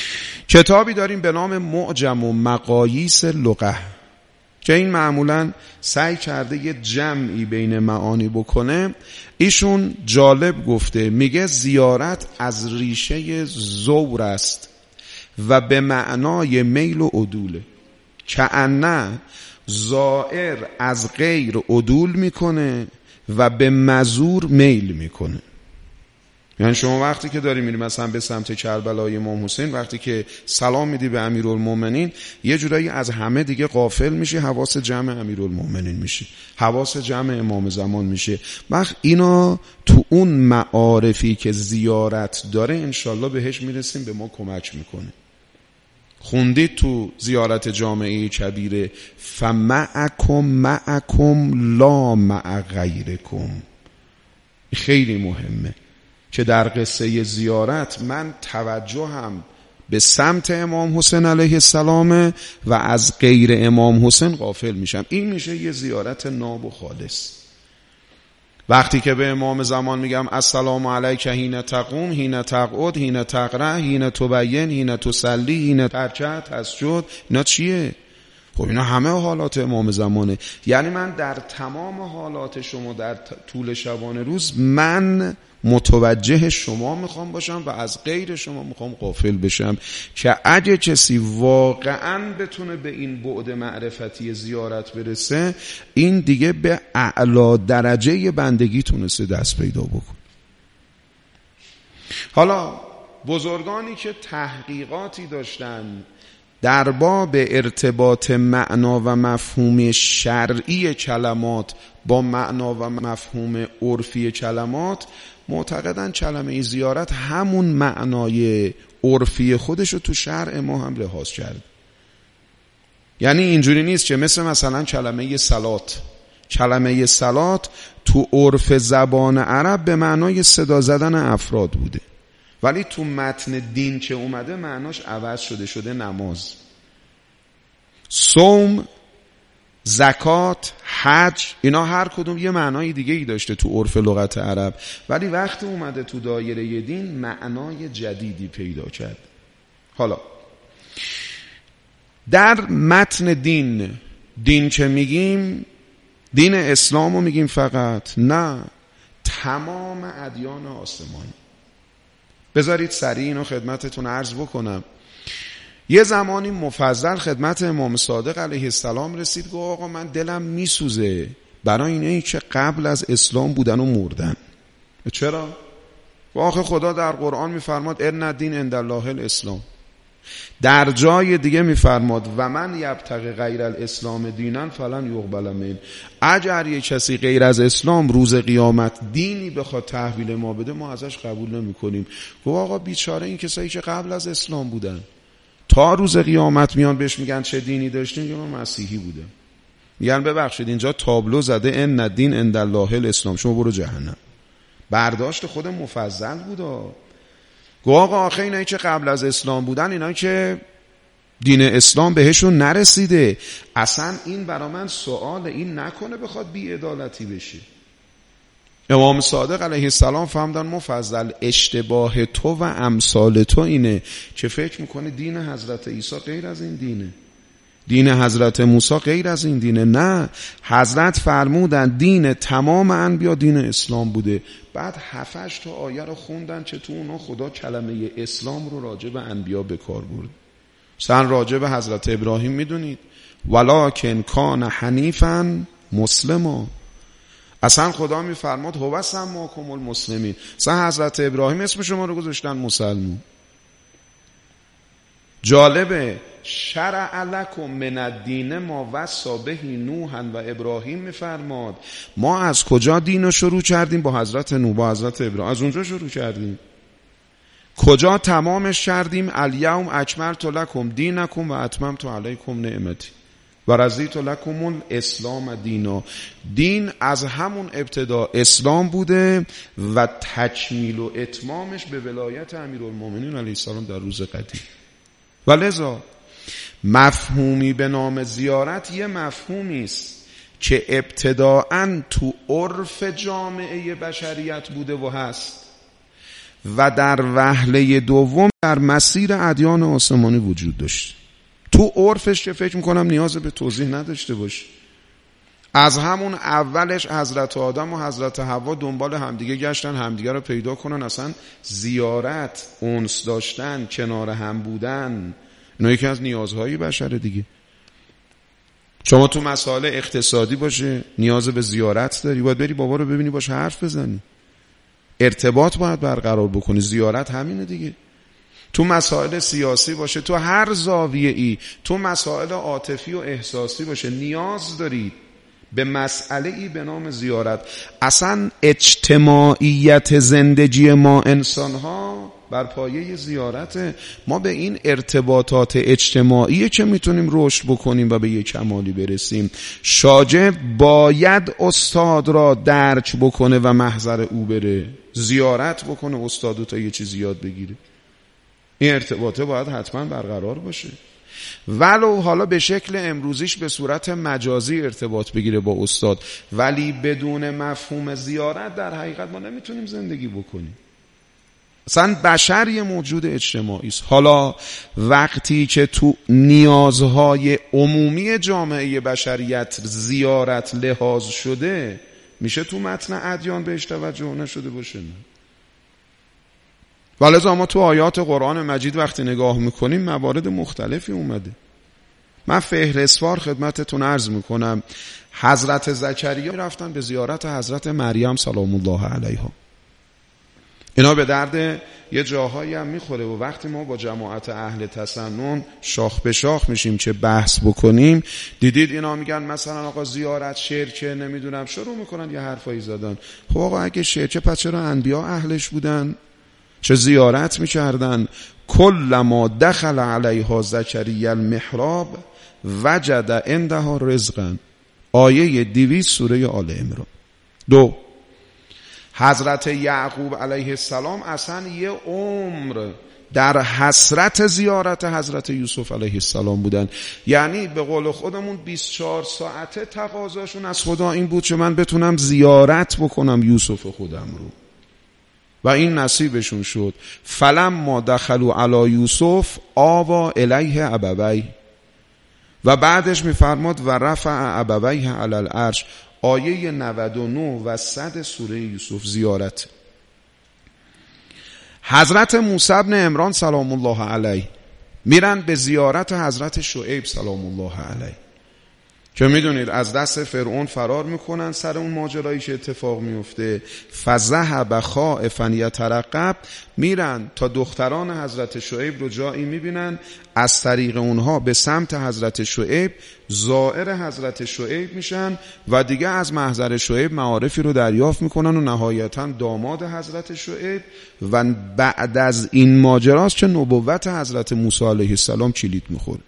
کتابی داریم به نام معجم و مقاییس لغه که این معمولاً سعی کرده یه جمعی بین معانی بکنه. ایشون جالب گفته، میگه زیارت از ریشه زور است و به معنای میل و عدوله، کأنه زائر از غیر عدول میکنه و به مزور میل میکنه. یعنی شما وقتی که داری میری مثلا به سمت کربلای امام حسین، وقتی که سلام میدی به امیرالمومنین، یه جورایی از همه دیگه غافل میشی، حواس جمع امیرالمومنین میشی، حواس جمع امام زمان میشه. وقت اینا تو اون معارفی که زیارت داره انشالله بهش میرسیم، به ما کمک میکنه. خوندید تو زیارت جامعه کبیره فمعکم معکم لا مع غیرکم، خیلی مهمه که در قصه زیارت من توجهم به سمت امام حسین علیه السلام و از غیر امام حسین غافل میشم. این میشه یه زیارت ناب و خالص. وقتی که به امام زمان میگم السلام علیک حین تقوم حین تقعد حین تقرأ حین تبین حین تصلی حین ترکع تسجد، اینا چیه؟ خب اینا همه حالات امام زمانه. یعنی من در تمام حالات شما در طول شبانه روز من متوجه شما میخوام باشم و از غیر شما میخوام غافل بشم، که اگه کسی واقعا بتونه به این بعد معرفتی زیارت برسه، این دیگه به اعلی درجه بندگی تونسته دست پیدا بکن. حالا بزرگانی که تحقیقاتی داشتن در باب ارتباط معنا و مفهوم شرعی کلمات با معنا و مفهوم عرفی کلمات، معتقدن کلمه زیارت همون معنای عرفی خودش رو تو شرع ما هم لحاظ کرد. یعنی اینجوری نیست که مثل مثلا کلمه صلات، کلمه صلات تو عرف زبان عرب به معنای صدا زدن افراد بوده، ولی تو متن دین که اومده معناش عوض شده، شده نماز. صوم، زکات، حج، اینا هر کدوم یه معنای دیگه ای داشته تو عرف لغت عرب، ولی وقتی اومده تو دایره دین معنای جدیدی پیدا کرد. حالا در متن دین، دین که میگیم دین اسلامو میگیم فقط؟ نه، تمام ادیان آسمانی. بذارید سریع اینو خدمتتون عرض بکنم. یه زمانی مفضل خدمت امام صادق علیه السلام رسید، گفت آقا من دلم میسوزه برای اینایی که قبل از اسلام بودن و مردن. چرا؟ و آخه خدا در قرآن میفرماد ان الدین عند الله الاسلام، در جای دیگه میفرماد و من یبتغی غیر الاسلام دینا فلن یقبل منه، اگر یه کسی غیر از اسلام روز قیامت دینی بخواد تحویل ما بده ما ازش قبول نمی کنیم. گفت آقا بیچاره این کسایی که قبل از اسلام بودن تا روز قیامت میان بهش میگن چه دینی داشتین؟ میگن من مسیحی بودم. میگن ببخشید اینجا تابلو زده ان الدین عند الله الاسلام، شما برو جهنم. برداشت خود مفضل بودا. گو آقا آخه اینایی که قبل از اسلام بودن، اینایی که دین اسلام بهشون نرسیده، اصلا این برا من سوال، این نکنه بخواد بی‌عدالتی بشه. امام صادق علیه السلام فهمدن مفضل اشتباه تو و امثال تو اینه که فکر میکنه دین حضرت عیسی غیر از این دینه، دین حضرت موسی غیر از این دینه. نه، حضرت فرمودن دین تمام انبیا دین اسلام بوده. بعد هفتش تا آیه رو خوندن که تو اونا خدا کلمه اسلام رو راجع به انبیا به کار برد. مثلا راجع به حضرت ابراهیم میدونید ولکن کان حنیفا مسلما، اصلا خدا میفرماد هو سماکم المسلمین، اصلا حضرت ابراهیم اسم شما رو گذاشتن مسلمون. جالبه شرع لکم من الدین ما وصی به نوح و ابراهیم میفرماد ما از کجا دین رو شروع کردیم؟ با حضرت نوح، با حضرت ابراهیم، از اونجا شروع کردیم. کجا تمامش کردیم؟ الیوم اکملت لکم دینکم و اتممت علیکم نعمتی و رضیت لکم الاسلام دینا. دین از همون ابتدا اسلام بوده و تکمیل و اتمامش به ولایت امیرالمومنین علیه السلام در روز قدیم. و لذا مفهومی به نام زیارت یه مفهومی است که ابتداعاً تو عرف جامعه بشریت بوده و هست، و در وهله دوم در مسیر ادیان آسمانی وجود داشت. تو عرفش که فکر میکنم نیاز به توضیح نداشته باشه. از همون اولش حضرت آدم و حضرت حوا دنبال همدیگه گشتن، همدیگه رو پیدا کنن، اصلا زیارت، انس داشتن، کنار هم بودن، اینا یکی از نیازهای بشره دیگه. شما تو مسائل اقتصادی باشه نیاز به زیارت داری، باید بری بابا رو ببینی، باشه حرف بزنی، ارتباط باید برقرار بکنی، زیارت همینه دیگه. تو مسائل سیاسی باشه، تو هر زاویه ای، تو مسائل عاطفی و احساسی باشه، نیاز دارید به مسئله ای به نام زیارت. اصلا اجتماعیت زندگی ما انسان ها بر پایه زیارته. ما به این ارتباطات اجتماعی که میتونیم رشد بکنیم و به یک کمالی برسیم، شاگرد باید استاد را درک بکنه و محضر او بره، زیارت بکنه استادو تا یه چیزی یاد بگیره. این ارتباطه باید حتما برقرار باشه، ولو حالا به شکل امروزیش به صورت مجازی ارتباط بگیره با استاد، ولی بدون مفهوم زیارت در حقیقت ما نمیتونیم زندگی بکنیم. اصلا بشر یه موجود اجتماعی است. حالا وقتی که تو نیازهای عمومی جامعه بشریت زیارت لحاظ شده، میشه تو متن ادیان بهش توجه نشده باشه؟ ولذا ما تو آیات قرآن مجید وقتی نگاه میکنیم موارد مختلفی اومده. من فهرستوار خدمتتون عرض میکنم. حضرت زکریا رفتن به زیارت حضرت مریم سلام الله علیها. اینا به درد یه جاهایی هم میخوره و وقتی ما با جماعت اهل تسنن شاخ به شاخ میشیم چه بحث بکنیم، دیدید اینا میگن مثلا آقا زیارت شرکه، نمیدونم، شروع میکنن یه حرفایی زدن. خب آقا اگه شرکه پس چرا انبیا اهلش بودن؟ چه زیارت میکردن؟ کلما دخل علیها زکریا المحراب وجد عندها رزقا. آیه دویست سوره آل عمران. دو، حضرت یعقوب علیه السلام اصلا یه عمر در حسرت زیارت حضرت یوسف علیه السلام بودن. یعنی به قول خودمون بیست و چهار ساعته تقاضاشون از خدا این بود که من بتونم زیارت بکنم یوسف خودم رو، و این نصیبشون شد. فلما دخلوا علی یوسف آوا الیه ابویه، و بعدش میفرماد و رفع ابویه علی العرش. آیه نود و نه و صد سوره یوسف زیارت. حضرت موسی بن عمران سلام الله علیه میرن به زیارت حضرت شعیب سلام الله علیه، که میدونید از دست فرعون فرار میکنن سر اون ماجرایی که اتفاق میفته. فذهب خائفا یترقب، میرن تا دختران حضرت شعیب رو جایی میبینن، از طریق اونها به سمت حضرت شعیب زائر حضرت شعیب میشن و دیگه از محضر شعیب معارفی رو دریافت میکنن و نهایتا داماد حضرت شعیب. و بعد از این ماجراست که نبوت حضرت موسی علیه السلام کلید میخوره.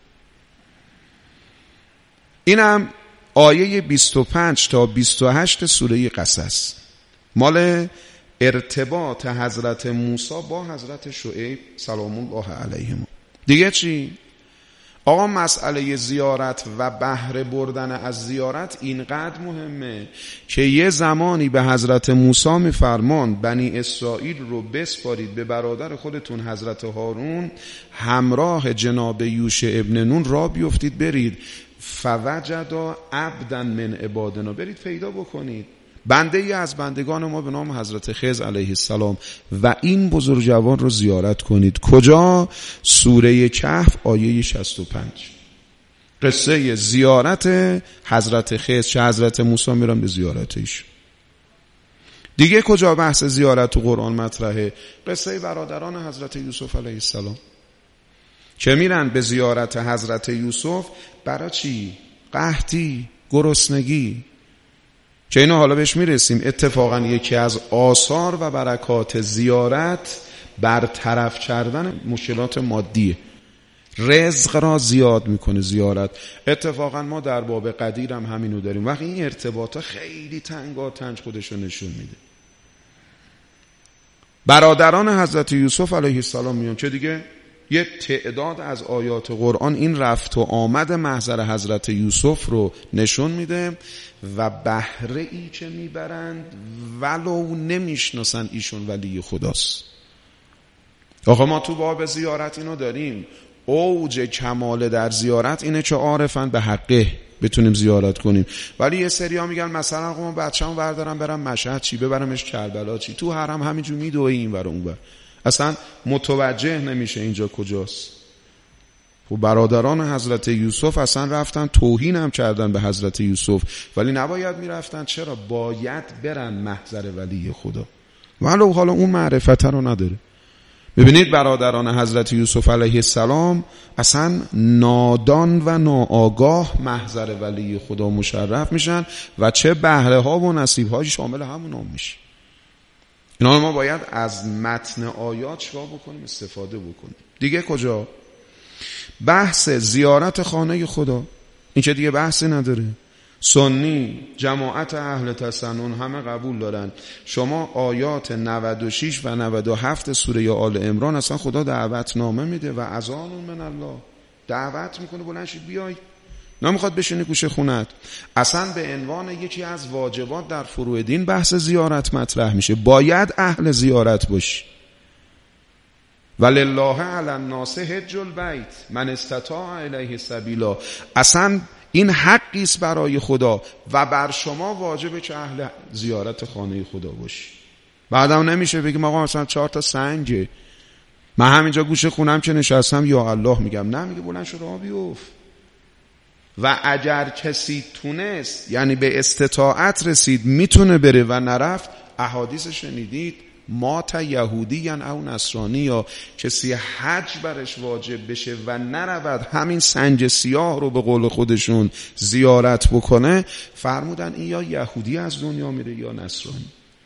اینم آیه بیست و پنج تا بیست و هشت سوره قصص، مال ارتباط حضرت موسی با حضرت شعیب سلام الله علیهم. دیگه چی؟ آقا مسئله زیارت و بهره بردن از زیارت اینقدر مهمه که یه زمانی به حضرت موسی میفرمان بنی اسرائیل رو بسپارید به برادر خودتون حضرت هارون، همراه جناب یوشع ابن نون را بیفتید برید فوجدا عبدا من عبادنا، برید پیدا بکنید بنده ای از بندگان ما به نام حضرت خضر علیه السلام و این بزرگوار رو زیارت کنید. کجا؟ سوره کهف آیه شصت و پنج. قصه زیارت حضرت خضر چه حضرت موسی میرن به زیارتش. دیگه کجا بحث زیارت تو قرآن مطرحه؟ قصه برادران حضرت یوسف علیه السلام که میرن به زیارت حضرت یوسف. برای چی؟ قحطی، گرسنگی، که اینو حالا بهش میرسیم. اتفاقا یکی از آثار و برکات زیارت برطرف کردن مشکلات مادیه، رزق را زیاد میکنه زیارت. اتفاقا ما در باب قدیر هم همینو داریم. وقتی این ارتباطا خیلی تنگاتنج خودشو نشون میده. برادران حضرت یوسف علیه السلام میان که دیگه یه تعداد از آیات قرآن این رفت و آمد محضر حضرت یوسف رو نشون میده و بهره ای که میبرند ولو نمیشناسن ایشون ولی خداست. آخه ما تو باب زیارت اینو داریم، اوج کمال در زیارت اینه که عارفن به حقه بتونیم زیارت کنیم. ولی یه سری ها میگن مثلا ما بچه‌مو بردارم برم مشهد چی، ببرمش کربلا چی، تو حرم همینجور میدوه این ور اون ور، اصلا متوجه نمیشه اینجا کجاست. و برادران حضرت یوسف اصلا رفتن توهین هم کردن به حضرت یوسف، ولی نباید میرفتن. چرا؟ باید برن محضر ولی خدا، ولو حالا اون معرفت رو نداره. ببینید برادران حضرت یوسف علیه السلام اصلا نادان و ناآگاه محضر ولی خدا مشرف میشن و چه بهره ها و نصیب های شامل همون هم میشه. اینا ما باید از متن آیات چیکار بکنیم؟ استفاده بکنیم. دیگه کجا؟ بحث زیارت خانه خدا، این که دیگه بحثی نداره. سنی، جماعت اهل تسنن همه قبول دارن. شما آیات نود و شش و نود و هفت سوره آل عمران اصلا خدا دعوت نامه میده و اذان من الله، دعوت میکنه بلند شید بیای، نمیخواد بشینی گوشه خونت. اصلا به عنوان یکی از واجبات در فروع دین بحث زیارت مطرح میشه، باید اهل زیارت باشی. ولله علی الناس حج البیت من استطاع الیه سبیلا. اصلا این حقی است برای خدا و بر شما واجبه که اهل زیارت خانه خدا باشی. بعدم نمیشه بگیم آقا مثلا چهار تا سنگه، من همینجا گوشه خونم که نشستم یا الله میگم. نه، میگه بلند شو راه بیفت. و اگر کسی تونست، یعنی به استطاعت رسید میتونه بره و نرفت، احادیث شنیدید، مات یهودی او نصرانی، یا کسی حج برش واجب بشه و نرود همین سنج سیاه رو به قول خودشون زیارت بکنه، فرمودن این یا یهودی از دنیا میره یا نصرانی.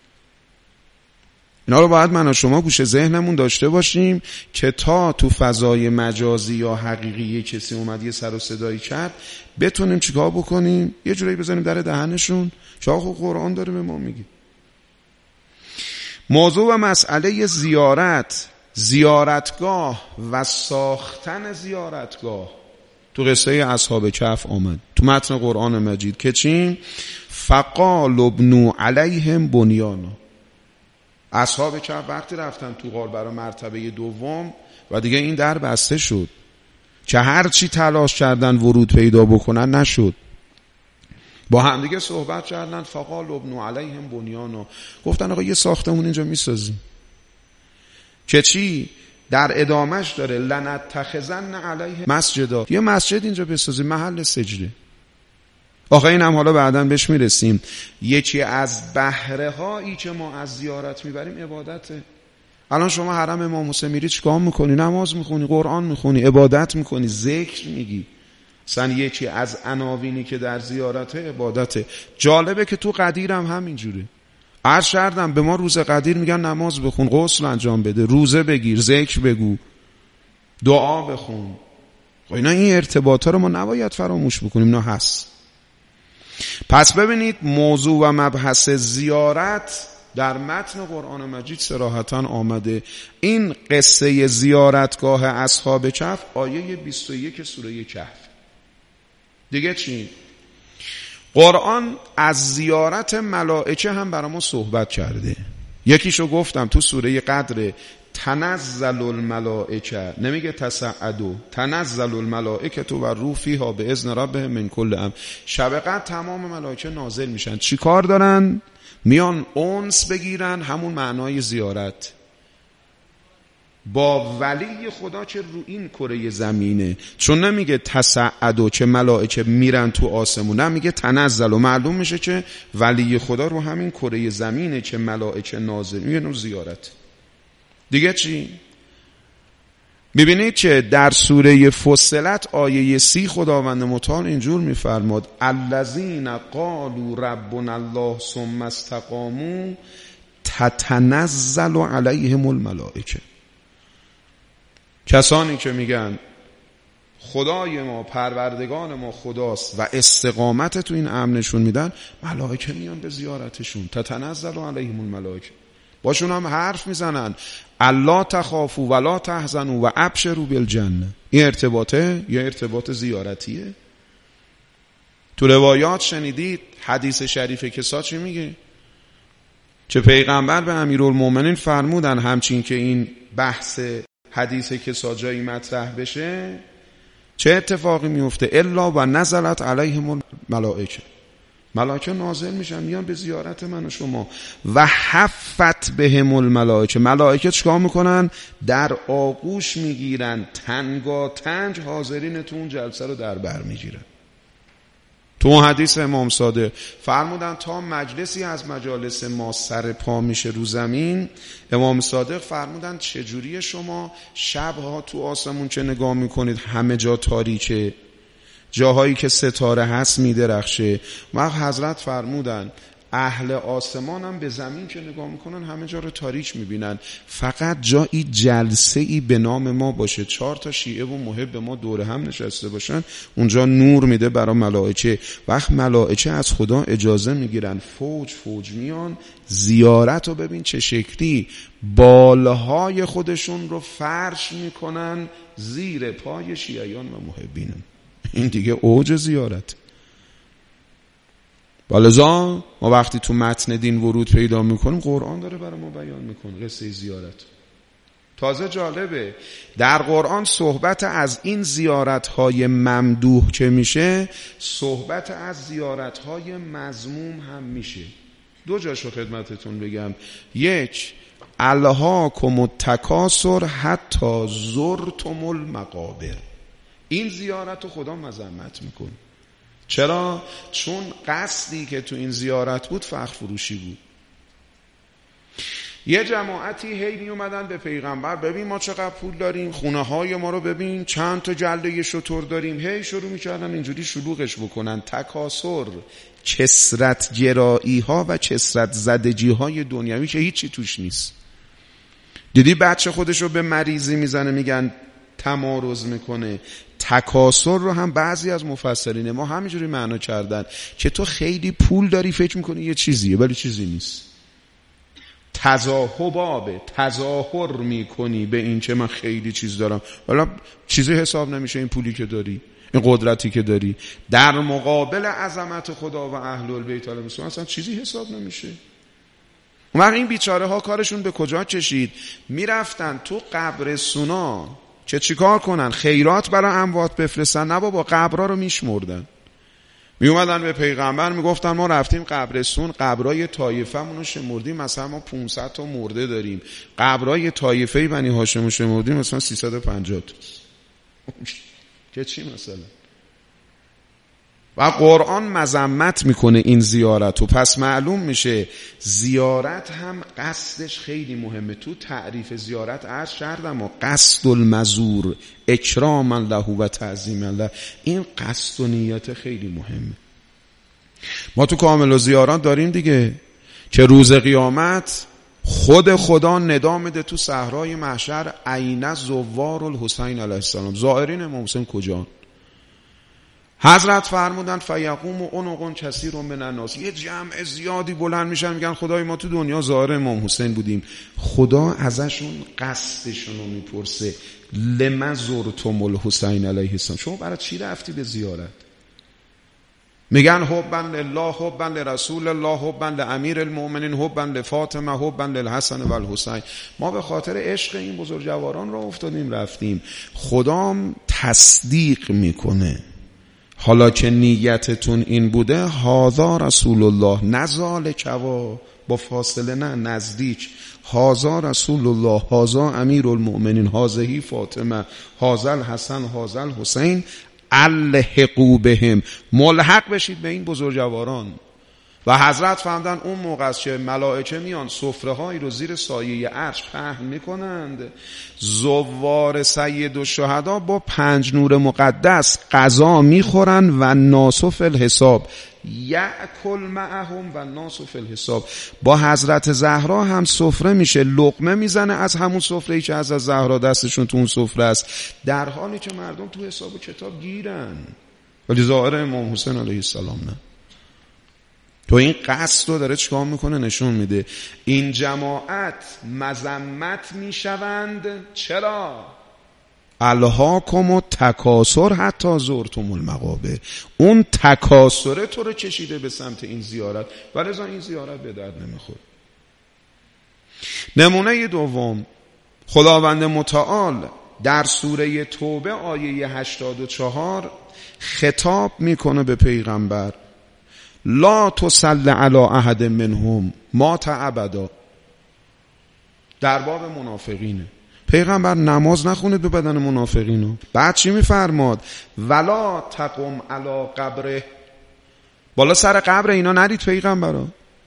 اینا رو باید من و شما گوشه ذهنمون داشته باشیم که تا تو فضای مجازی یا حقیقی کسی اومد یه سر و صدایی کرد، بتونیم چیکار بکنیم؟ یه جوری بزنیم در دهنشون که آخه قرآن داره به ما میگه. موضوع و مسئله زیارت، زیارتگاه و ساختن زیارتگاه تو قصه اصحاب کهف آمد تو متن قرآن مجید که چین؟ فقال ابنوا علیهم بنیانا. اصحاب کهف وقتی رفتن تو غار برای مرتبه دوم و دیگه این در بسته شد که هر چی تلاش کردن ورود پیدا بکنن نشد، با هم دیگه صحبت کردن. فقال ابنوا علیهم بنیانا، گفتن آقا یه ساختمون اینجا میسازیم که چی؟ در ادامش داره لنتخذن علیه مسجدا، یه مسجد اینجا بسازیم، محل سجده. آقا این هم حالا بعداً بهش میرسیم. یکی از بهره هایی که ما از زیارت میبریم عبادته. الان شما حرم امام حسین میری چیکار میکنی؟ نماز میخونی، قرآن میخونی، عبادت میکنی، ذکر میگی. اصلا یکی از عناوینی که در زیارت عبادته. جالبه که تو قدیر هم همینجوره. عرض کردم به ما روز قدیر میگن نماز بخون، غسل انجام بده، روزه بگیر، ذکر بگو، دعا بخون. اینا این ارتباطا رو ما نباید فراموش بکنیم، اینا هست. پس ببینید موضوع و مبحث زیارت در متن قرآن مجید صراحتاً آمده. این قصه زیارتگاه اصحاب کهف آیه بیست و یک سوره کهف. دیگه چی؟ قرآن از زیارت ملائکه هم برای ما صحبت کرده. یکیشو گفتم تو سوره قدر، تنزل الملائکه، نمیگه تسعدو، تنزل الملائکه تو و روح فیها به اذن ربهم من کل امر. شب قدر تمام ملائکه نازل میشن. چی کار دارن؟ میان انس بگیرن، همون معنای زیارت، با ولی خدا که رو این کره زمینه. چون نمیگه تسعدو که ملائکه میرن تو آسمون، نه میگه تنزل، و معلوم میشه که ولی خدا رو همین کره زمینه که ملائکه نازل میگه زیارت. دیگه چی؟ ببینید که در سوره فصلت آیه سی خداوند متعال اینجور میفرماد الذین قالوا ربنا الله ثم استقاموا تتنزل علیهم الملائکه. کسانی که میگن خدای ما، پروردگان ما خداست و استقامت تو این امر نشون میدن، ملائکه میان به زیارتشون. تتنزل علیهم الملائکه، باشون هم حرف میزنن الا تخافوا ولا تحزنوا و ابشروا بالجنه. این ارتباطه یا ارتباط زیارتیه؟ تو روایات شنیدید حدیث شریف کسا چی میگه؟ چه پیغمبر به امیرالمومنین فرمودن همچین که این بحث حدیث کسا جایی مطرح بشه چه اتفاقی میفته؟ الا و نزلت علیهم الملائکه، ملائکه نازل میشن میان به زیارت من و شما. و حفت بهم الملائکه، ملائکه چیکار میکنن؟ در آغوش میگیرن، تنگا تنگ حاضرین تو اون جلسه رو در بر میگیرن. تو اون حدیث امام صادق فرمودن تا مجلسی از مجالس ما سر پا میشه رو زمین، امام صادق فرمودن چجوری شما شبها تو آسمون چه نگاه میکنید؟ همه جا تاریکه، جاهایی که ستاره هست میدرخشه. وقت حضرت فرمودن اهل آسمان هم به زمین که نگاه میکنن همه جا رو تاریک میبینن، فقط جایی جلسه ای به نام ما باشه، چهار تا شیعه و محب ما دور هم نشسته باشن، اونجا نور میده برای ملائکه. وقت ملائکه از خدا اجازه میگیرن، فوج فوج میان زیارت رو ببین چه شکلی، بالهای خودشون رو فرش میکنن زیر پای شیعیان و محبینم. این دیگه اوج زیارت. ولذا ما وقتی تو متن دین ورود پیدا میکنیم قرآن داره برای ما بیان میکنه قصه زیارت. تازه جالبه در قرآن صحبت از این زیارت‌های ممدوح که میشه، صحبت از زیارت‌های مذموم هم میشه. دو جاشو خدمتتون بگم. یک، الهاکم التکاثر حتی زرتم المقابر، این زیارت رو خدا مذمت میکنه. چرا؟ چون قصدی که تو این زیارت بود فخر فروشی بود. یه جماعتی هی می اومدن به پیغمبر ببین ما چقدر پول داریم، خونه های ما رو ببین، چند تا جلده شتر داریم، هی شروع میکردن اینجوری شلوغش بکنن. تکاسر، کسرت گرایی ها و کسرت زدگی های دنیوی که هیچی توش نیست. دیدی بچه خودشو به مریضی میزنه میگن تمارض میکنه. تکاسر رو هم بعضی از مفسرین ما همینجوری معنا کردن که تو خیلی پول داری فکر میکنی یه چیزیه ولی چیزی نیست. تظاهر تظاهر میکنی به این که من خیلی چیز دارم ولی چیزی حساب نمیشه این پولی که داری، این قدرتی که داری، در مقابل عظمت خدا و اهل البیت علیهم السلام اصلا چیزی حساب نمیشه. اون این بیچاره ها کارشون به کجا کشید؟ میرفتن تو قبرستونا که چیکار کنن؟ خیرات برای اموات بفرستن؟ نه بابا، قبرها رو میشمردن. می اومدن به پیغمبر میگفتن ما رفتیم قبرستون، قبرای طایفه‌مون رو شمردیم، مثلا ما پانصد تا مرده داریم، قبرای طایفه بنی هاشم رو شمردیم مثلا سیصد و پنجاه تا. که چی مثلا؟ و قرآن مذمت میکنه این زیارت و پس معلوم میشه زیارت هم قصدش خیلی مهمه. تو تعریف زیارت عرض کردم و قصد المزور اکراما له و تعظیما له، این قصد و نیت خیلی مهمه. ما تو کامل الزیارات داریم دیگه که روز قیامت خود خدا ندا میده تو صحرای محشر عین زوار الحسین علیه السلام، زائرین امام حسین کجا؟ حضرت فرمودن فیقوم عنق کثیر من الناس، یه جمع زیادی بلند میشن میگن خدای ما تو دنیا زائر امام حسین بودیم. خدا ازشون قصدشون رو میپرسه لما زرتم الحسین علیه السلام، شما برای چی رفتی به زیارت؟ میگن حبا لله، حبا لرسول الله، حبا لامیر المؤمنین، حبا لفاطمه، حبا للحسن و الحسین. ما به خاطر عشق این بزرگواران را افتادیم رفتیم. خدا تصدیق میکنه حالا که نیتتون این بوده، هذا رسول الله، نزال کوا با فاصله نه نزدیک، هذا رسول الله، هذا امیر المؤمنین، هذه فاطمه، هذا الحسن، هذا الحسین، الحقوا بهم، ملحق بشید به این بزرگواران. و حضرت فهمدن اون موقع است که ملائکه میان سفره هایی رو زیر سایه عرش پهن میکنند، زوار سید الشهدا با پنج نور مقدس غذا میخورن و ناس فی الحساب، یأکل معهم و ناس فی الحساب. با حضرت زهرا هم سفره میشه، لقمه میزنه از همون سفره‌ای که از زهرا دستشون تو اون سفره است، در حالی که مردم تو حساب و کتاب گیرن ولی ظاهر امام حسین علیه السلام نه. تو این قصد رو داره چیکار میکنه؟ نشون میده. این جماعت مذمت میشوند. چرا؟ الهاکم التکاثر حتی زرتم المقابر، اون تکاثر تو رو کشیده به سمت این زیارت ولی این زیارت به درد نمیخوره. نمونه دوم، خداوند متعال در سوره توبه آیه هشتاد و چهار خطاب میکنه به پیغمبر لا تصل علی احد منهم مات ابدا. در باب منافقینه، پیغمبر نماز نخونید به بدن منافقینو. بعد چی میفرماد؟ ولا تقم علی قبره، بالا سر قبر اینا نرید پیغمبرا.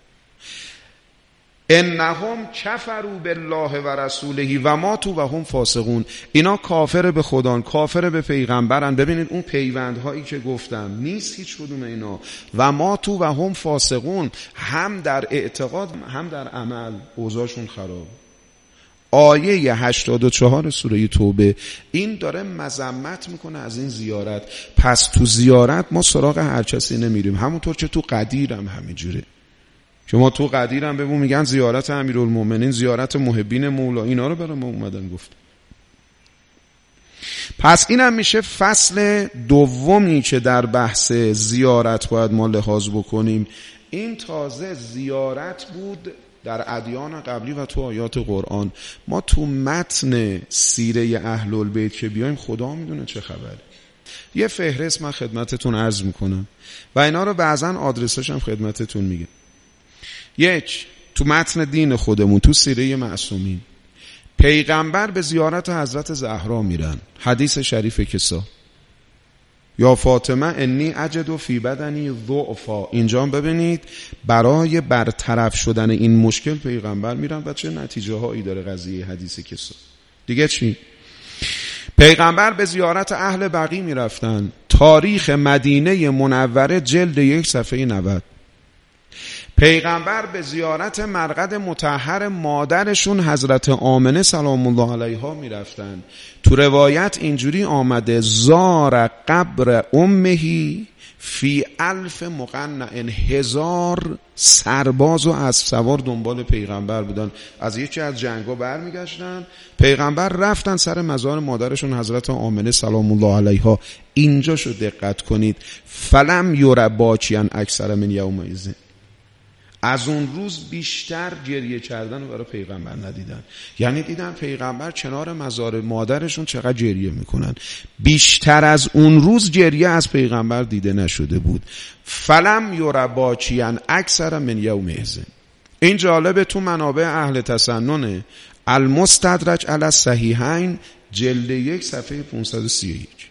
انهم کفروا بالله و رسوله و ماتوا و هم فاسقون، اینا کافر به خدا، کافر به پیغمبرن. ببینید اون پیوندهایی که گفتم نیست هیچ کدوم اینا. و ماتوا و هم فاسقون، هم در اعتقاد هم در عمل اوضاعشون خراب. آیه هشتاد و چهار سوره توبه این داره مذمت میکنه از این زیارت. پس تو زیارت ما سراغ هر کسی نمیریم، همونطور که تو قدیرم همینجوره. شما تو قدیرم ببین میگن زیارت امیرالمومنین، زیارت محبین مولا، اینا رو برای ما اومدن گفت. پس اینم میشه فصل دومی که در بحث زیارت باید ما لحاظ بکنیم. این تازه زیارت بود در ادیان قبلی و تو آیات قرآن. ما تو متن سیره اهل البیت که بیایم خدا میدونه چه خبره. یه فهرست من خدمتتون عرض میکنم و اینا رو بعضا آدرسش هم خدمتتون میگم. یک، تو متن دین خودمون تو سیره معصومین پیغمبر به زیارت حضرت زهرا میرن. حدیث شریف کسا یا فاطمه انی اجد فی بدنی ضعفا، اینجا ببینید برای برطرف شدن این مشکل پیغمبر میرن و چه نتیجه هایی داره قضیه حدیث کسا. دیگه چی؟ پیغمبر به زیارت اهل بقیع میرفتن. تاریخ مدینه منوره جلد یک صفحه نود. پیغمبر به زیارت مرقد مطهر مادرشون حضرت آمنه سلام الله علیها میرفتن. تو روایت اینجوری آمده زار قبر امهی فی الف مقنع، هزار سرباز و اسب سوار دنبال پیغمبر بودن. از یکی از جنگا برمیگشتن، پیغمبر رفتن سر مزار مادرشون حضرت آمنه سلام الله علیها. اینجا شو دقت کنید فلم یور باچیان اکثر من یومئذ، از اون روز بیشتر گریه کردن و برای پیغمبر ندیدن. یعنی دیدن پیغمبر کنار مزار مادرشون چقدر گریه میکنن. بیشتر از اون روز گریه از پیغمبر دیده نشده بود. فلم یور باچیان اکثر من یومئذ. این جالبه، تو منابع اهل تسنن المستدرج علی الصحیحین جلد یک صفحه پانصد و سی و یک.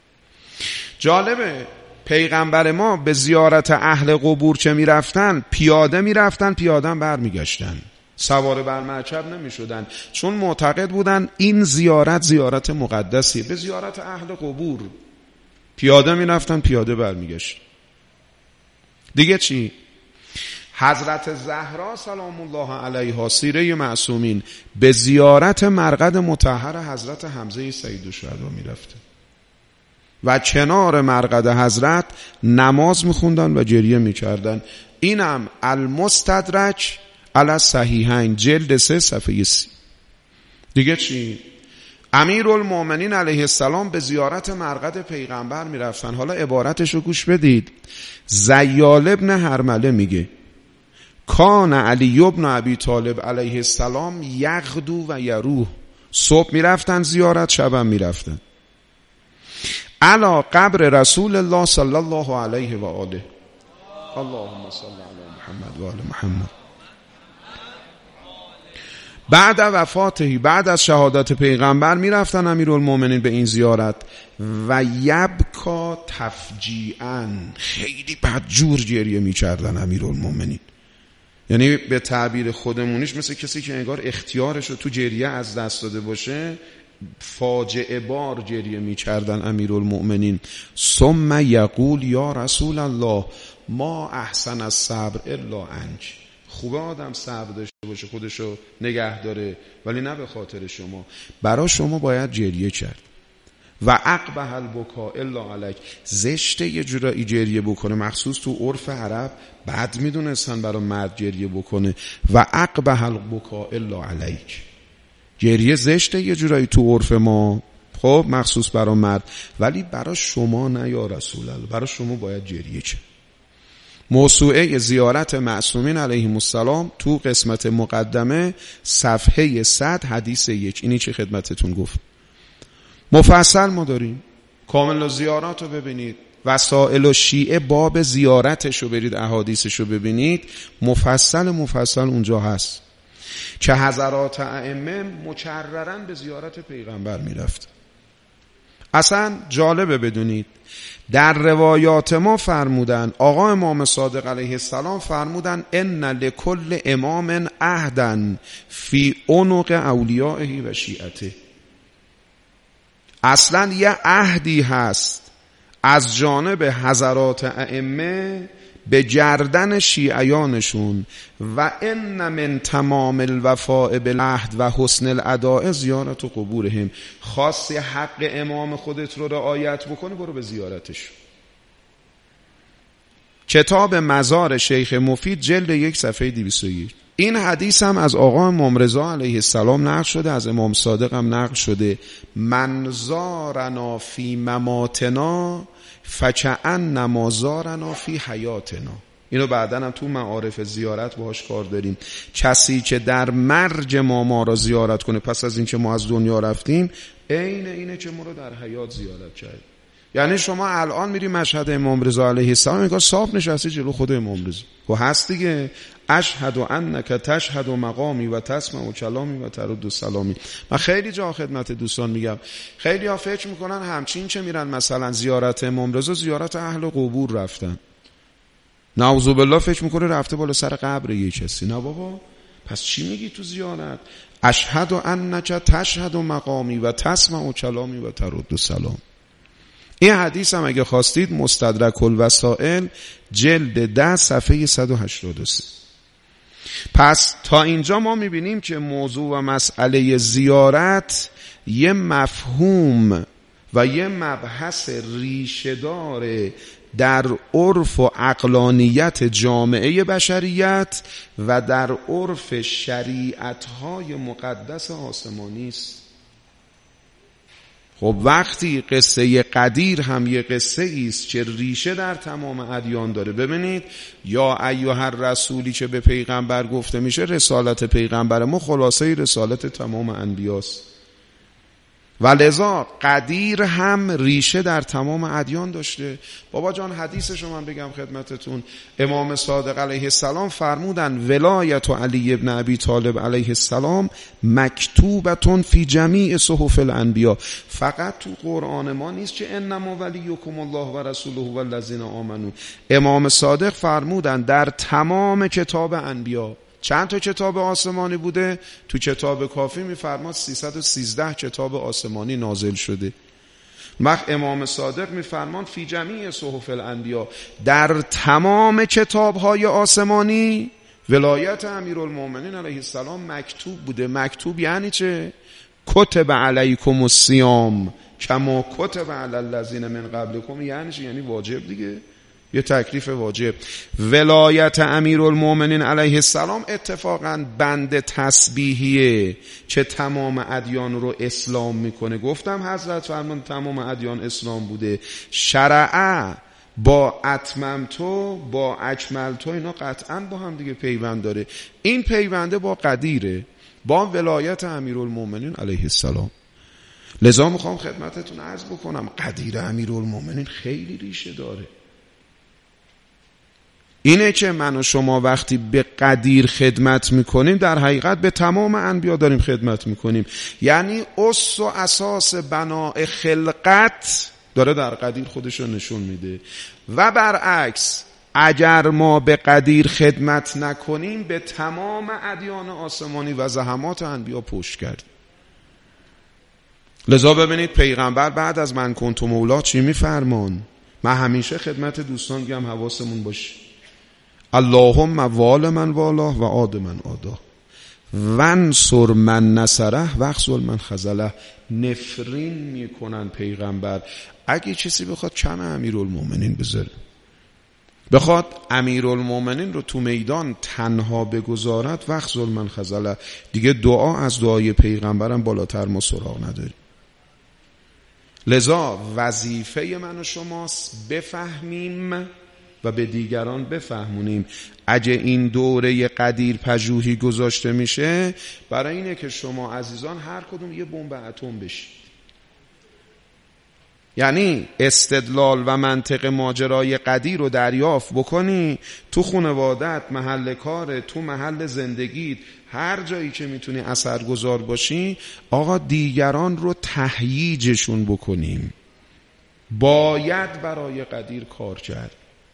جالبه پیغمبر ما به زیارت اهل قبور چه میرفتن؟ پیاده میرفتن، پیاده بر میگشتن، سوار بر مرکب نمی شدن، چون معتقد بودن این زیارت زیارت مقدسیه. به زیارت اهل قبور پیاده میرفتن، پیاده بر میگشتن. دیگه چی؟ حضرت زهرا سلام الله علیها سیره معصومین به زیارت مرقد مطهر حضرت حمزه سید الشهدا میرفته و کنار مرقد حضرت نماز میخوندن و گریه میکردن. اینم المستدرج علی الصحیحین جلد سه صفحه سی. دیگه چی؟ امیرالمومنین علیه السلام به زیارت مرقد پیغمبر میرفتن. حالا عبارتشو گوش بدید. زیال ابن هرمله میگه کان علی ابن ابی طالب علیه السلام یغدو و یروح، صبح میرفتن زیارت، شبم میرفتن. علی قبر رسول الله صلی الله علیه و آله. اللهم صل علی محمد و آل محمد. بعد وفاته، بعد از شهادت پیغمبر میرفتن امیرالمومنین به این زیارت و یبکا تفجیعا، خیلی بدجور گریه میکردن امیرالمومنین. یعنی به تعبیر خودمونیش مثل کسی که انگار اختیارش رو تو گریه از دست داده باشه، فاجعه بار گریه می‌کردن امیرالمؤمنین. ثم یقول یا رسول الله ما احسن الصبر الا انک. خوبه آدم صبر داشته باشه، خودشو نگه داره، ولی نه به خاطر شما، برای شما باید گریه کرد. و اقبح البکا الا علیک، زشته یه جورایی گریه بکنه، مخصوص تو عرف عرب بد میدونستن برای مرد گریه بکنه. و اقبح البکا الا علیک، گریه زشته یه جورایی تو عرف ما، خب مخصوص برای مرد، ولی برای شما نه یا رسول الله، برای شما باید گریه چه. موسوعه زیارت معصومین علیهم السلام تو قسمت مقدمه صفحه صد حدیث یک. اینی چه خدمتتون گفت مفصل ما داریم. کامل زیارات رو ببینید، وسائل و شیعه باب زیارتش رو برید، احادیثش رو ببینید، مفصل مفصل اونجا هست که حضرات ائمه مکررن به زیارت پیغمبر میرفت. اصلا جالبه بدونید در روایات ما فرمودن، آقا امام صادق علیه السلام فرمودن ان لکل امام عهدا فی عنق اولیائه و شیعته. اصلا یه عهدی هست از جانب حضرات ائمه به گردن شیعیانشون و ان من تمام الوفاء بالعهد و حسن الاداء زیارت و قبورهم. خاصی حق امام خودت رو رعایت بکنی برو به زیارتش. کتاب مزار شیخ مفید جلد یک صفحه دویست و یک. این حدیث هم از آقا امام رضا علیه السلام نقل شده، از امام صادق هم نقل شده. من زارنا فی مماتنا فکأنما زارنا فی حیاتنا. اینو بعداً هم تو معارف زیارت باهاش کار داریم. کسی که در مرج ما ما را زیارت کنه پس از اینکه ما از دنیا رفتیم، عین اینه که ما رو در حیات زیارت کرد. یعنی شما الان میری مشهد امام رضا علیه السلام، میگه صاحب نشستی جلو خود امام رضا و هست دیگه، اشهد انک تشهد مقامی و تسمع کلامی و ترد سلامی. من خیلی جا خدمت دوستان میگم، خیلی ها فکر میکنن همچین چه میرن مثلا زیارت امام رضا زیارت اهل قبور رفتن، نعوذ بالله فکر میکنه رفته بالا سر قبر یه کسی. نه بابا، پس چی میگی تو زیارت؟ اشهد انک تشهد مقامی و تسمع کلامی و ترد سلام. این حدیث هم اگه خواستید مستدرک الوسائل جلد ده صفحه صد و هشتاد و سه. پس تا اینجا ما میبینیم که موضوع و مسئله زیارت یه مفهوم و یه مبحث ریشه‌دار در عرف و عقلانیت جامعه بشریت و در عرف شریعت‌های مقدس آسمانی است. خب وقتی قصه قدیر هم یه قصه ایست که ریشه در تمام ادیان داره. ببینید یا ایها الرسولی که به پیغمبر گفته میشه، رسالت پیغمبر ما خلاصه رسالت تمام انبیاست و لذا قدیر هم ریشه در تمام ادیان داشته. بابا جان حدیثشو من بگم خدمتتون، امام صادق علیه السلام فرمودن ولایت علی ابن ابی طالب علیه السلام مکتوبتون فی جمیع صحف الانبیا. فقط تو قرآن ما نیست که انما ولیکم الله و رسوله والذین آمنو. امام صادق فرمودن در تمام کتاب انبیا. چند تا کتاب آسمانی بوده؟ تو کتاب کافی میفرماد سیصد و سیزده کتاب آسمانی نازل شده. وقت امام صادق میفرمان فی جمیع صحف الانبیا، در تمام کتاب‌های آسمانی ولایت امیرالمومنین علیه السلام مکتوب بوده. مکتوب یعنی چه؟ کتب علیکم الصیام کما کتب علی الذین من قبلکم. یعنی چه؟ یعنی واجب دیگه، یه تکلیف واجب. ولایت امیرالمومنین علیه السلام اتفاقاً بند تسبیحیه که تمام ادیان رو اسلام میکنه. گفتم حضرت فرمان تمام ادیان اسلام بوده. شرعه با اتممتو با اکملتو اینا قطعاً با هم دیگه پیوند داره. این پیونده با قدیره، با ولایت امیرالمومنین علیه السلام. لذا میخوام خدمتتون عرض بکنم قدیر امیرالمومنین خیلی ریشه داره. اینه که من و شما وقتی به قدیر خدمت میکنیم در حقیقت به تمام انبیا داریم خدمت میکنیم. یعنی اصل و اساس بناء خلقت داره در قدیر خودشو نشون میده. و برعکس اگر ما به قدیر خدمت نکنیم به تمام ادیان آسمانی و زحمات انبیا پشت کردیم. لذا ببینید پیغمبر بعد از من کنت مولا چی میفرمان؟ من همیشه خدمت دوستان میگم حواسمون باشه، اللهم وال من والاه و عاد من عاده وانصر من نصره و اخذل من خذله. نفرین میکنن پیغمبر اگه کسی بخواد کم امیرالمومنین بذاره، بخواد امیرالمومنین رو تو میدان تنها بگذارد و اخذل من خذله. دیگه دعا از دعای پیغمبرم بالاتر ما سراغ نداریم. لذا وظیفه من و شماست بفهمیم و به دیگران بفهمونیم. اگه این دوره قدیر پژوهی گذاشته میشه برای اینه که شما عزیزان هر کدوم یه بمب اتم بشید. یعنی استدلال و منطق ماجرای قدیر رو دریافت بکنی تو خانوادت، محل کارت، تو محل زندگیت، هر جایی که میتونی اثرگذار باشی. آقا دیگران رو تهییجشون بکنیم. باید برای قدیر کار کرد.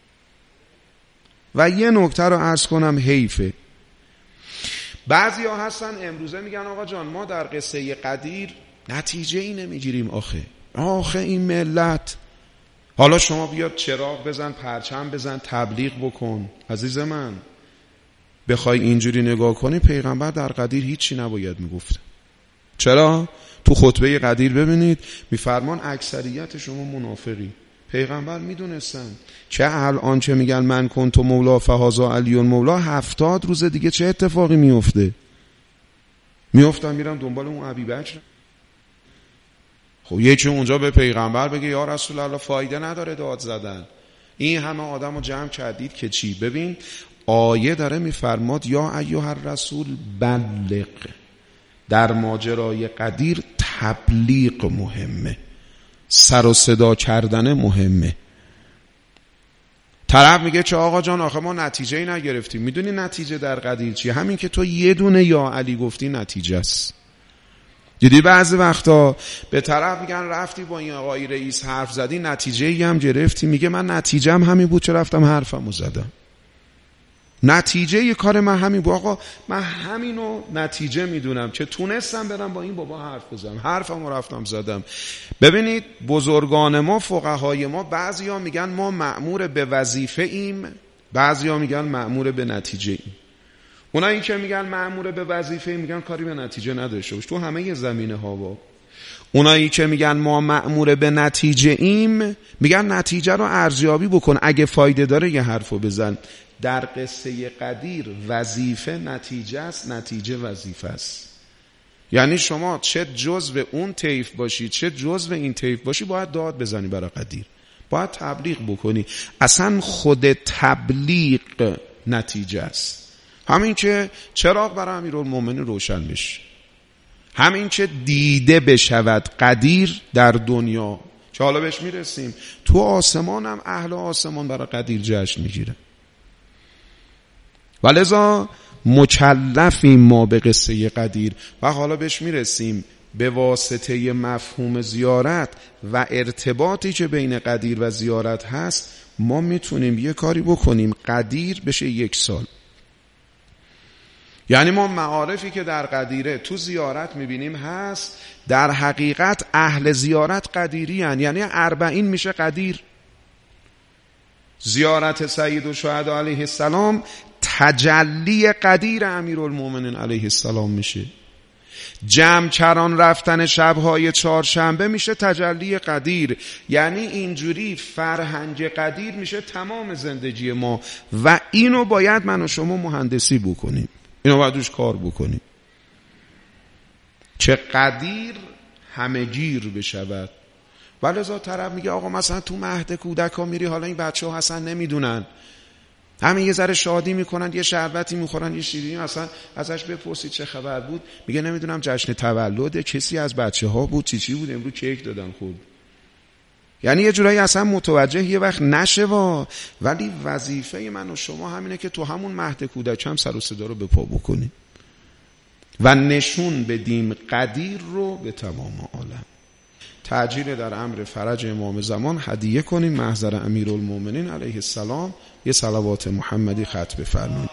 و یه نکته رو عرض کنم، حیفه بعضی ها هستن امروزه میگن آقا جان ما در قصه قدیر نتیجه ای نمیگیریم. آخه آخه این ملت، حالا شما بیاد چراغ بزن، پرچم بزن، تبلیغ بکن. عزیز من بخوای اینجوری نگاه کنی پیغمبر در قدیر هیچی نباید میگفت. چرا؟ تو خطبه قدیر ببینید میفرمان اکثریت شما منافقی. پیغمبر میدونستن چه الان چه میگن من کنت مولا فهذا علی مولا، هفتاد روز دیگه چه اتفاقی میفته؟ میافتن میرن دنبال اون ابوبکر. خب یکی اونجا به پیغمبر بگه یا رسول الله فایده نداره داد زدن، این همه آدم رو جمع کردید که چی؟ ببین آیه داره میفرماد یا ایها الرسول بلغ. در ماجرای قدیر تبلیغ مهمه، سر و صدا کردن مهمه. طرف میگه چه آقا جان آخه ما نتیجه ای نگرفتیم. میدونی نتیجه در قدیر چیه؟ همین که تو یه دونه یا علی گفتی نتیجه است. دیدی بعضی وقتا به طرف میگن رفتی با این آقای رئیس حرف زدی نتیجه ای هم گرفتی، میگه من نتیجهم همین بود چه رفتم حرفمو زدم. نتیجه ی کار من همین بود. آقا من همینو نتیجه میدونم که تونستم برم با این بابا حرف بزنم، حرفمو رفتم زدم. ببینید بزرگان ما، فقهای ما، بعضیا میگن ما مأمور به وظیفه ایم، بعضیا میگن مأمور به نتیجه ایم. اونایی که میگن مأمور به وظیفه ایم میگن کاری به نتیجه نداشته باش تو همه زمینه ها. با اونایی که میگن ما مأمور به نتیجه ایم میگن نتیجه رو ارزیابی بکن، اگه فایده داره یه حرفو بزن. در قصه قدیر وظیفه نتیجه است، نتیجه وظیفه است. یعنی شما چه جزء اون طیف باشی چه جزء این طیف باشی باید داد بزنی برای قدیر، باید تبلیغ بکنی. اصلا خود تبلیغ نتیجه است. همین که چراغ برای امیرالمومنین روشن بشه، همین که دیده بشود قدیر در دنیا، که حالا بهش میرسیم. تو آسمان هم اهل آسمان برای قدیر جشن میگیره. ولذا مکلفیم ما به قصه قدیر و حالا بهش میرسیم. به واسطه مفهوم زیارت و ارتباطی که بین قدیر و زیارت هست ما میتونیم یه کاری بکنیم قدیر بشه یک سال. یعنی ما معارفی که در قدیره تو زیارت میبینیم هست، در حقیقت اهل زیارت قدیری هن. یعنی اربعین میشه قدیر. زیارت سید الشهدا علیه السلام تجلی قدیر امیرالمومنین علیه السلام میشه. جمع کران رفتن شبهای چهارشنبه میشه تجلی قدیر. یعنی اینجوری فرهنگ قدیر میشه تمام زندگی ما و اینو باید من و شما مهندسی بکنیم، اینو باید روش کار بکنیم که قدیر همه گیر بشود. ولذا طرف میگه آقا مثلا تو مهد کودک ها میری، حالا این بچه ها اصلا نمیدونن، همین یه ذره شادی میکنن، یه شربتی میخورن، یه شیرینی، اصلا ازش بپرسید چه خبر بود میگه نمیدونم جشن تولد کسی از بچه ها بود، چی چی بود، امروز کیک دادن خورد. یعنی یه جورایی اصلا متوجه یه وقت نشه وا. ولی وظیفه من و شما همینه که تو همون مهد کودک هم سر و صدا رو به پا بکنیم و نشون بدیم قدیر رو به تمام عالم. تعجیل در امر فرج امام زمان هدیه کنیم محضر امیرالمومنین علیه السلام. یه صلوات محمدی ختم بفرمایید.